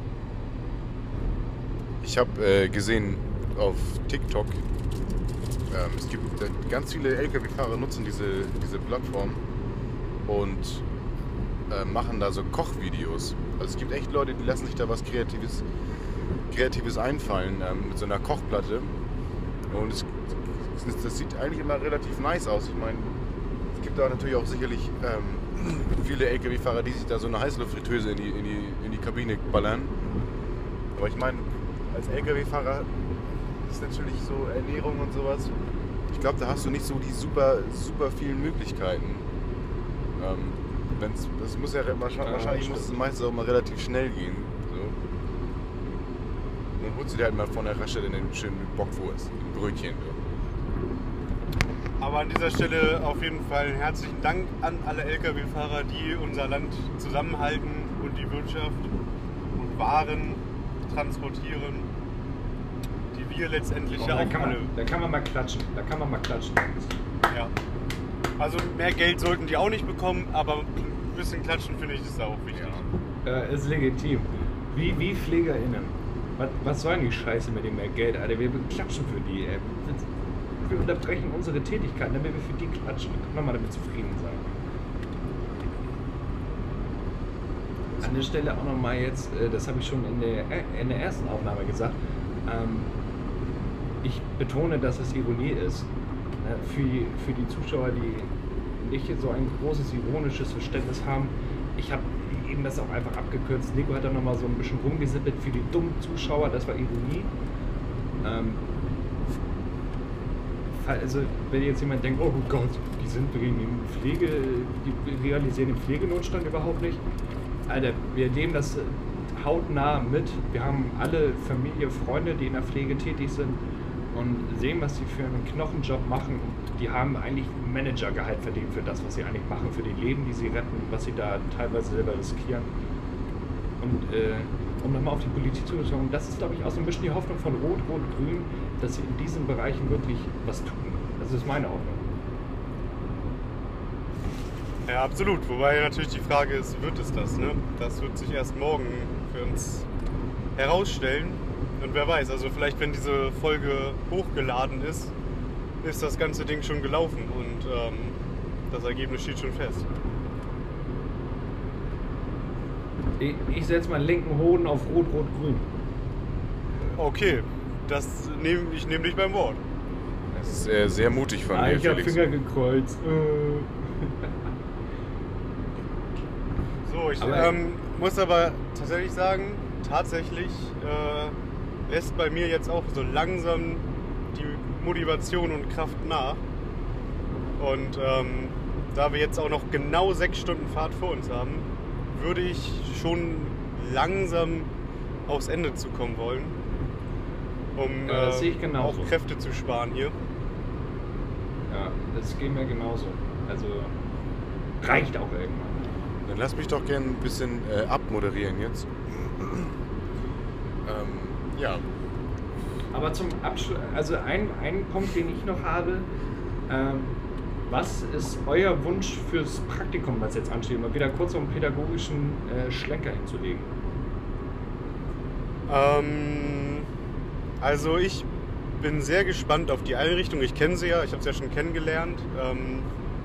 Ich habe äh, gesehen auf TikTok, ähm, es gibt äh, ganz viele L K W-Fahrer nutzen diese, diese Plattform und äh, machen da so Kochvideos. Also es gibt echt Leute, die lassen sich da was Kreatives, Kreatives einfallen ähm, mit so einer Kochplatte. Und es, es, das sieht eigentlich immer relativ nice aus. Ich meine, es gibt da natürlich auch sicherlich ähm, viele L K W-Fahrer, die sich da so eine Heißluftfritteuse in die, in die, in die Kabine ballern. Aber ich meine, als L K W-Fahrer ist natürlich so Ernährung und sowas. Ich glaube, da hast du nicht so die super, super vielen Möglichkeiten. Ähm, wenn's, das muss ja wahrscheinlich, Ja, wahrscheinlich muss es meistens auch mal relativ schnell gehen. So. Und dann holst du dir halt mal von der Raststätte einen schönen Bockwurst, ein Brötchen. So. Aber an dieser Stelle auf jeden Fall einen herzlichen Dank an alle L K W-Fahrer, die unser Land zusammenhalten und die Wirtschaft und Waren transportieren, die wir letztendlich Oh, ja da, auch kann alle. man, da kann man mal klatschen. Da kann man mal klatschen. Ja. Also mehr Geld sollten die auch nicht bekommen, aber ein bisschen klatschen finde ich ist da auch wichtig. Äh, ist legitim. Wie, wie PflegerInnen. Was, was soll denn die Scheiße mit dem mehr Geld, Alter? Wir klatschen für die, ey. Wir unterbrechen unsere Tätigkeit, damit wir für die klatschen. Dann können wir mal damit zufrieden sein. An der Stelle auch nochmal jetzt, das habe ich schon in der, in der ersten Aufnahme gesagt, ähm, ich betone, dass es Ironie ist. Für die, für die Zuschauer, die nicht so ein großes ironisches Verständnis haben, ich habe eben das auch einfach abgekürzt. Nico hat da nochmal so ein bisschen rumgesippelt für die dummen Zuschauer, das war Ironie. Ähm, also wenn jetzt jemand denkt, oh Gott, die sind gegen den Pflege, die realisieren den Pflegenotstand überhaupt nicht. Alter, wir nehmen das hautnah mit. Wir haben alle Familie, Freunde, die in der Pflege tätig sind und sehen, was sie für einen Knochenjob machen. Die haben eigentlich ein Managergehalt verdient für das, was sie eigentlich machen, für die Leben, die sie retten, was sie da teilweise selber riskieren. Und äh, um nochmal auf die Politik zu schauen, das ist, glaube ich, auch so ein bisschen die Hoffnung von Rot, Rot, Grün, dass sie in diesen Bereichen wirklich was tun. Das ist meine Hoffnung. Ja, absolut. Wobei natürlich die Frage ist, wird es das? Ne? Das wird sich erst morgen für uns herausstellen. Und wer weiß, also vielleicht, wenn diese Folge hochgeladen ist, ist das ganze Ding schon gelaufen und ähm, das Ergebnis steht schon fest. Ich, ich setze meinen linken Hoden auf Rot, Rot, Grün. Okay, das nehm, ich nehme dich beim Wort. Das ist äh, sehr mutig von ah, dir, ich habe Felix. Finger gekreuzt. So, ich aber ähm, muss aber tatsächlich sagen, tatsächlich äh, lässt bei mir jetzt auch so langsam die Motivation und Kraft nach. Und ähm, da wir jetzt auch noch genau sechs Stunden Fahrt vor uns haben, würde ich schon langsam aufs Ende zu kommen wollen, um ja, das äh, sehe ich genauso. auch Kräfte zu sparen hier. Ja, das geht mir genauso. Also reicht auch irgendwann. Dann lass mich doch gerne ein bisschen äh, abmoderieren jetzt. ähm, ja. Aber zum Abschluss, also ein, ein Punkt, den ich noch habe, ähm, was ist euer Wunsch fürs Praktikum, was jetzt ansteht? Mal wieder kurz um einen pädagogischen äh, Schlenker hinzulegen. Ähm, also ich bin sehr gespannt auf die Einrichtung. Ich kenne sie ja, ich habe sie ja schon kennengelernt. Ähm,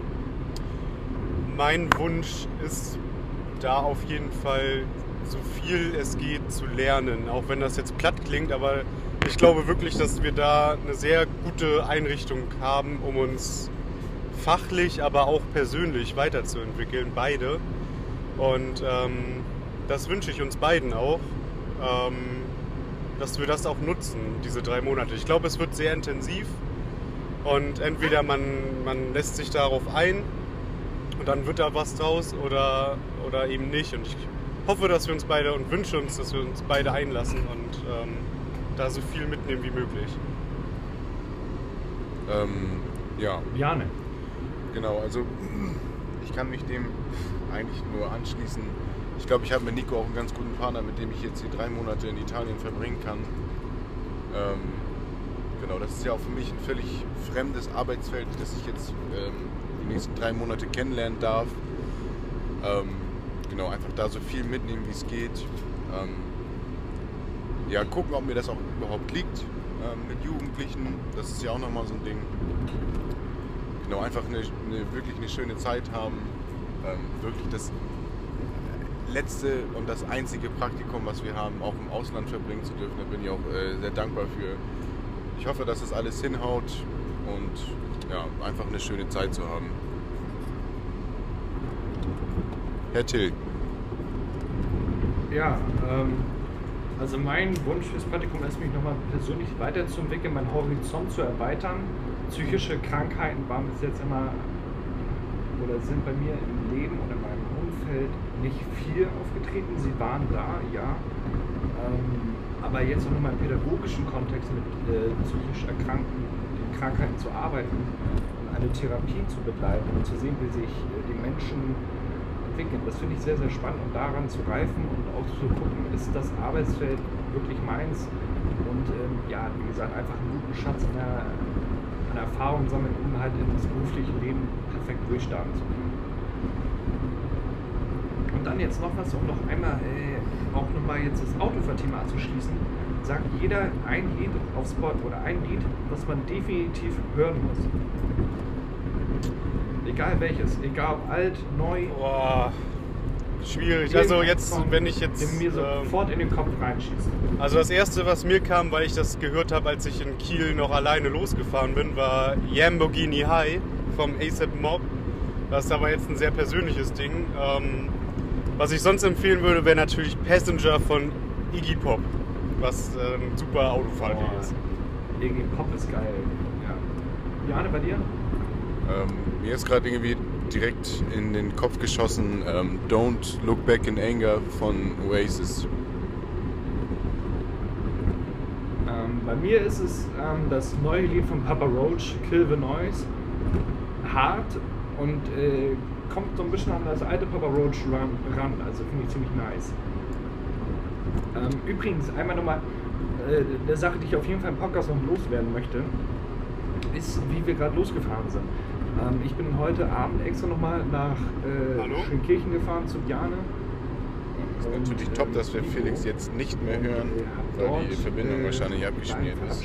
mein Wunsch ist, da auf jeden Fall so viel es geht zu lernen. Auch wenn das jetzt platt klingt, aber ich glaube wirklich, dass wir da eine sehr gute Einrichtung haben, um uns fachlich, aber auch persönlich weiterzuentwickeln, beide. Und ähm, das wünsche ich uns beiden auch, ähm, dass wir das auch nutzen, diese drei Monate. Ich glaube, es wird sehr intensiv und entweder man, man lässt sich darauf ein und dann wird da was draus oder, oder eben nicht. Und ich hoffe, dass wir uns beide und wünsche uns, dass wir uns beide einlassen und ähm, da so viel mitnehmen wie möglich. Ähm, ja. Jane. Genau, also ich kann mich dem eigentlich nur anschließen. Ich glaube, ich habe mit Nico auch einen ganz guten Partner, mit dem ich jetzt die drei Monate in Italien verbringen kann. Ähm, genau, das ist ja auch für mich ein völlig fremdes Arbeitsfeld, das ich jetzt ähm, die nächsten drei Monate kennenlernen darf. Ähm, genau, einfach da so viel mitnehmen, wie es geht. Ähm, ja, gucken, ob mir das auch überhaupt liegt ähm, mit Jugendlichen. Das ist ja auch nochmal so ein Ding. Genau, einfach eine, eine wirklich eine schöne Zeit haben. Ähm, wirklich das letzte und das einzige Praktikum, was wir haben, auch im Ausland verbringen zu dürfen. Da bin ich auch äh, sehr dankbar für. Ich hoffe, dass das alles hinhaut und ja, einfach eine schöne Zeit zu haben. Herr Till. Ja, ähm, also mein Wunsch fürs Praktikum ist, mich nochmal persönlich weiterzuentwickeln, meinen Horizont zu erweitern. Psychische Krankheiten waren bis jetzt immer oder sind bei mir im Leben und in meinem Umfeld nicht viel aufgetreten. Sie waren da, ja. Ähm, aber jetzt auch nochmal im pädagogischen Kontext mit äh, psychisch Erkrankten, den Krankheiten zu arbeiten und eine Therapie zu begleiten und zu sehen, wie sich äh, die Menschen entwickeln. Das finde ich sehr, sehr spannend und daran zu reifen und auch zu gucken, ist das Arbeitsfeld wirklich meins? Und ähm, ja, wie gesagt, einfach einen guten Schatz an der an Erfahrung sammeln, um halt ins berufliche Leben perfekt durchstarten zu können. Und dann jetzt noch was, um noch einmal äh, auch nochmal jetzt das Autofahrthema abzuschließen. Sagt jeder ein Lied auf Spot oder ein Lied, was man definitiv hören muss. Egal welches, egal ob alt, neu. Boah, schwierig. Also jetzt, wenn ich jetzt... Der mir sofort ähm, in den Kopf reinschießt. Also das erste, was mir kam, weil ich das gehört habe, als ich in Kiel noch alleine losgefahren bin, war Lamborghini High vom A$AP Mob. Das ist aber jetzt ein sehr persönliches Ding. Ähm, was ich sonst empfehlen würde, wäre natürlich Passenger von Iggy Pop, was äh, ein super Autofahrlied ist. Iggy Pop ist geil. Ja. Jane, bei dir? Ähm, mir ist gerade irgendwie direkt in den Kopf geschossen ähm, Don't Look Back in Anger von Oasis. Ähm, bei mir ist es ähm, das neue Lied von Papa Roach, Kill the Noise. Hart und äh, kommt so ein bisschen an das alte Papa Roach ran, ran also finde ich ziemlich nice. Ähm, übrigens, einmal nochmal äh, eine Sache, die ich auf jeden Fall im Podcast noch loswerden möchte, ist, wie wir gerade losgefahren sind. Ähm, ich bin heute Abend extra nochmal nach äh, Schönkirchen gefahren zu Bjarne. Es ist natürlich und, top, dass wir Felix jetzt nicht mehr hören, weil dort, die Verbindung äh, wahrscheinlich abgeschmiert ist.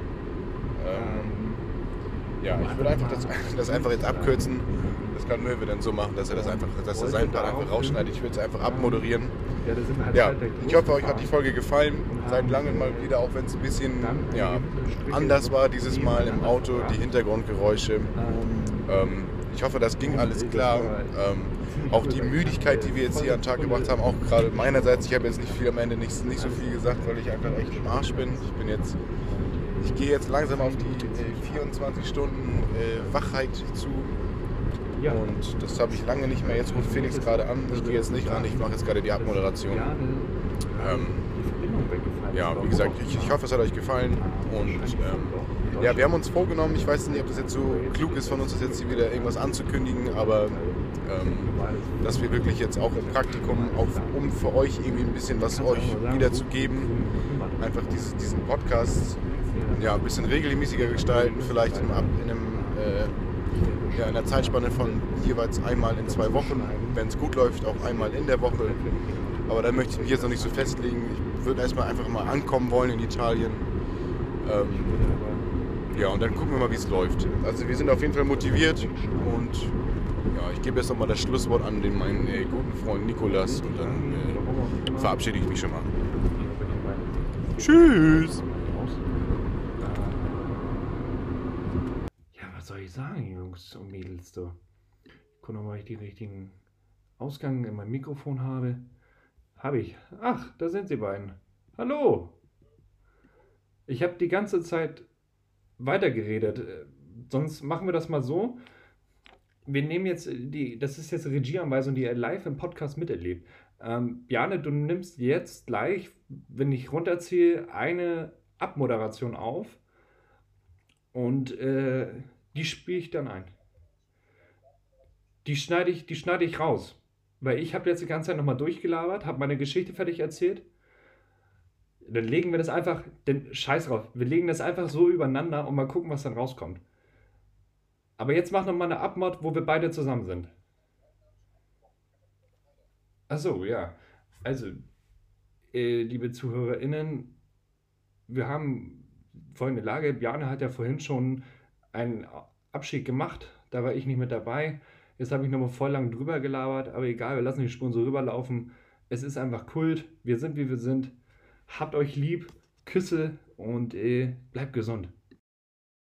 Ähm, ja, ich würde einfach das, das einfach jetzt abkürzen. Das kann Möwe dann so machen, dass er das einfach, dass er seinen Part einfach rausschneidet. Ich würde es einfach abmoderieren. Ja, ich hoffe, euch hat die Folge gefallen. Seit langem mal wieder, auch wenn es ein bisschen ja, anders war dieses Mal im Auto, die Hintergrundgeräusche. Ähm, ich hoffe, das ging alles klar. Ähm, auch die Müdigkeit, die wir jetzt hier an den Tag gebracht haben, auch gerade meinerseits. Ich habe jetzt nicht viel am Ende, nicht, nicht so viel gesagt, weil ich einfach echt im Arsch bin. Ich bin jetzt, ich gehe jetzt langsam auf die äh, vierundzwanzig Stunden äh, Wachheit zu. Und das habe ich lange nicht mehr. Jetzt ruft Felix gerade an. Ich gehe jetzt nicht ran, ich mache jetzt gerade die Abmoderation. Ähm, ja, wie gesagt, ich, ich hoffe, es hat euch gefallen. Und ähm, ja, wir haben uns vorgenommen, ich weiß nicht, ob das jetzt so klug ist von uns, das jetzt hier wieder irgendwas anzukündigen, aber ähm, dass wir wirklich jetzt auch im Praktikum, auch um für euch irgendwie ein bisschen was euch wiederzugeben, einfach diese, diesen Podcast ja, ein bisschen regelmäßiger gestalten, vielleicht in einem, in einem äh, ja, in einer Zeitspanne von jeweils einmal in zwei Wochen, wenn es gut läuft, auch einmal in der Woche. Aber da möchte ich mich jetzt noch nicht so festlegen. Ich würde erstmal einfach mal ankommen wollen in Italien. Ähm, ja, und dann gucken wir mal, wie es läuft. Also wir sind auf jeden Fall motiviert und ja, ich gebe jetzt nochmal das Schlusswort an den meinen äh, guten Freund Nikolas und dann äh, verabschiede ich mich schon mal. Tschüss! Was soll ich sagen, Jungs und Mädels? So. Ich gucke nochmal, ob ich die richtigen Ausgang in meinem Mikrofon habe. Habe ich. Ach, da sind sie beiden. Hallo! Ich habe die ganze Zeit weitergeredet. Sonst machen wir das mal so. Wir nehmen jetzt die, das ist jetzt Regieanweisung, die ihr live im Podcast miterlebt. Ähm, Bjarne, du nimmst jetzt gleich, wenn ich runterziehe, eine Abmoderation auf. Und äh, die spiele ich dann ein. Die schneide ich, die schneide ich raus. Weil ich habe jetzt die ganze Zeit nochmal durchgelabert, habe meine Geschichte fertig erzählt. Dann legen wir das einfach, denn scheiß drauf, wir legen das einfach so übereinander und mal gucken, was dann rauskommt. Aber jetzt mach nochmal eine Abmod, wo wir beide zusammen sind. Achso, ja. Also, äh, liebe ZuhörerInnen, wir haben folgende Lage. Bjarne hat ja vorhin schon einen Abschied gemacht. Da war ich nicht mit dabei. Jetzt habe ich nochmal voll lang drüber gelabert. Aber egal, wir lassen die Spuren so rüberlaufen. Es ist einfach Kult. Wir sind, wie wir sind. Habt euch lieb. Küsse und äh, bleibt gesund.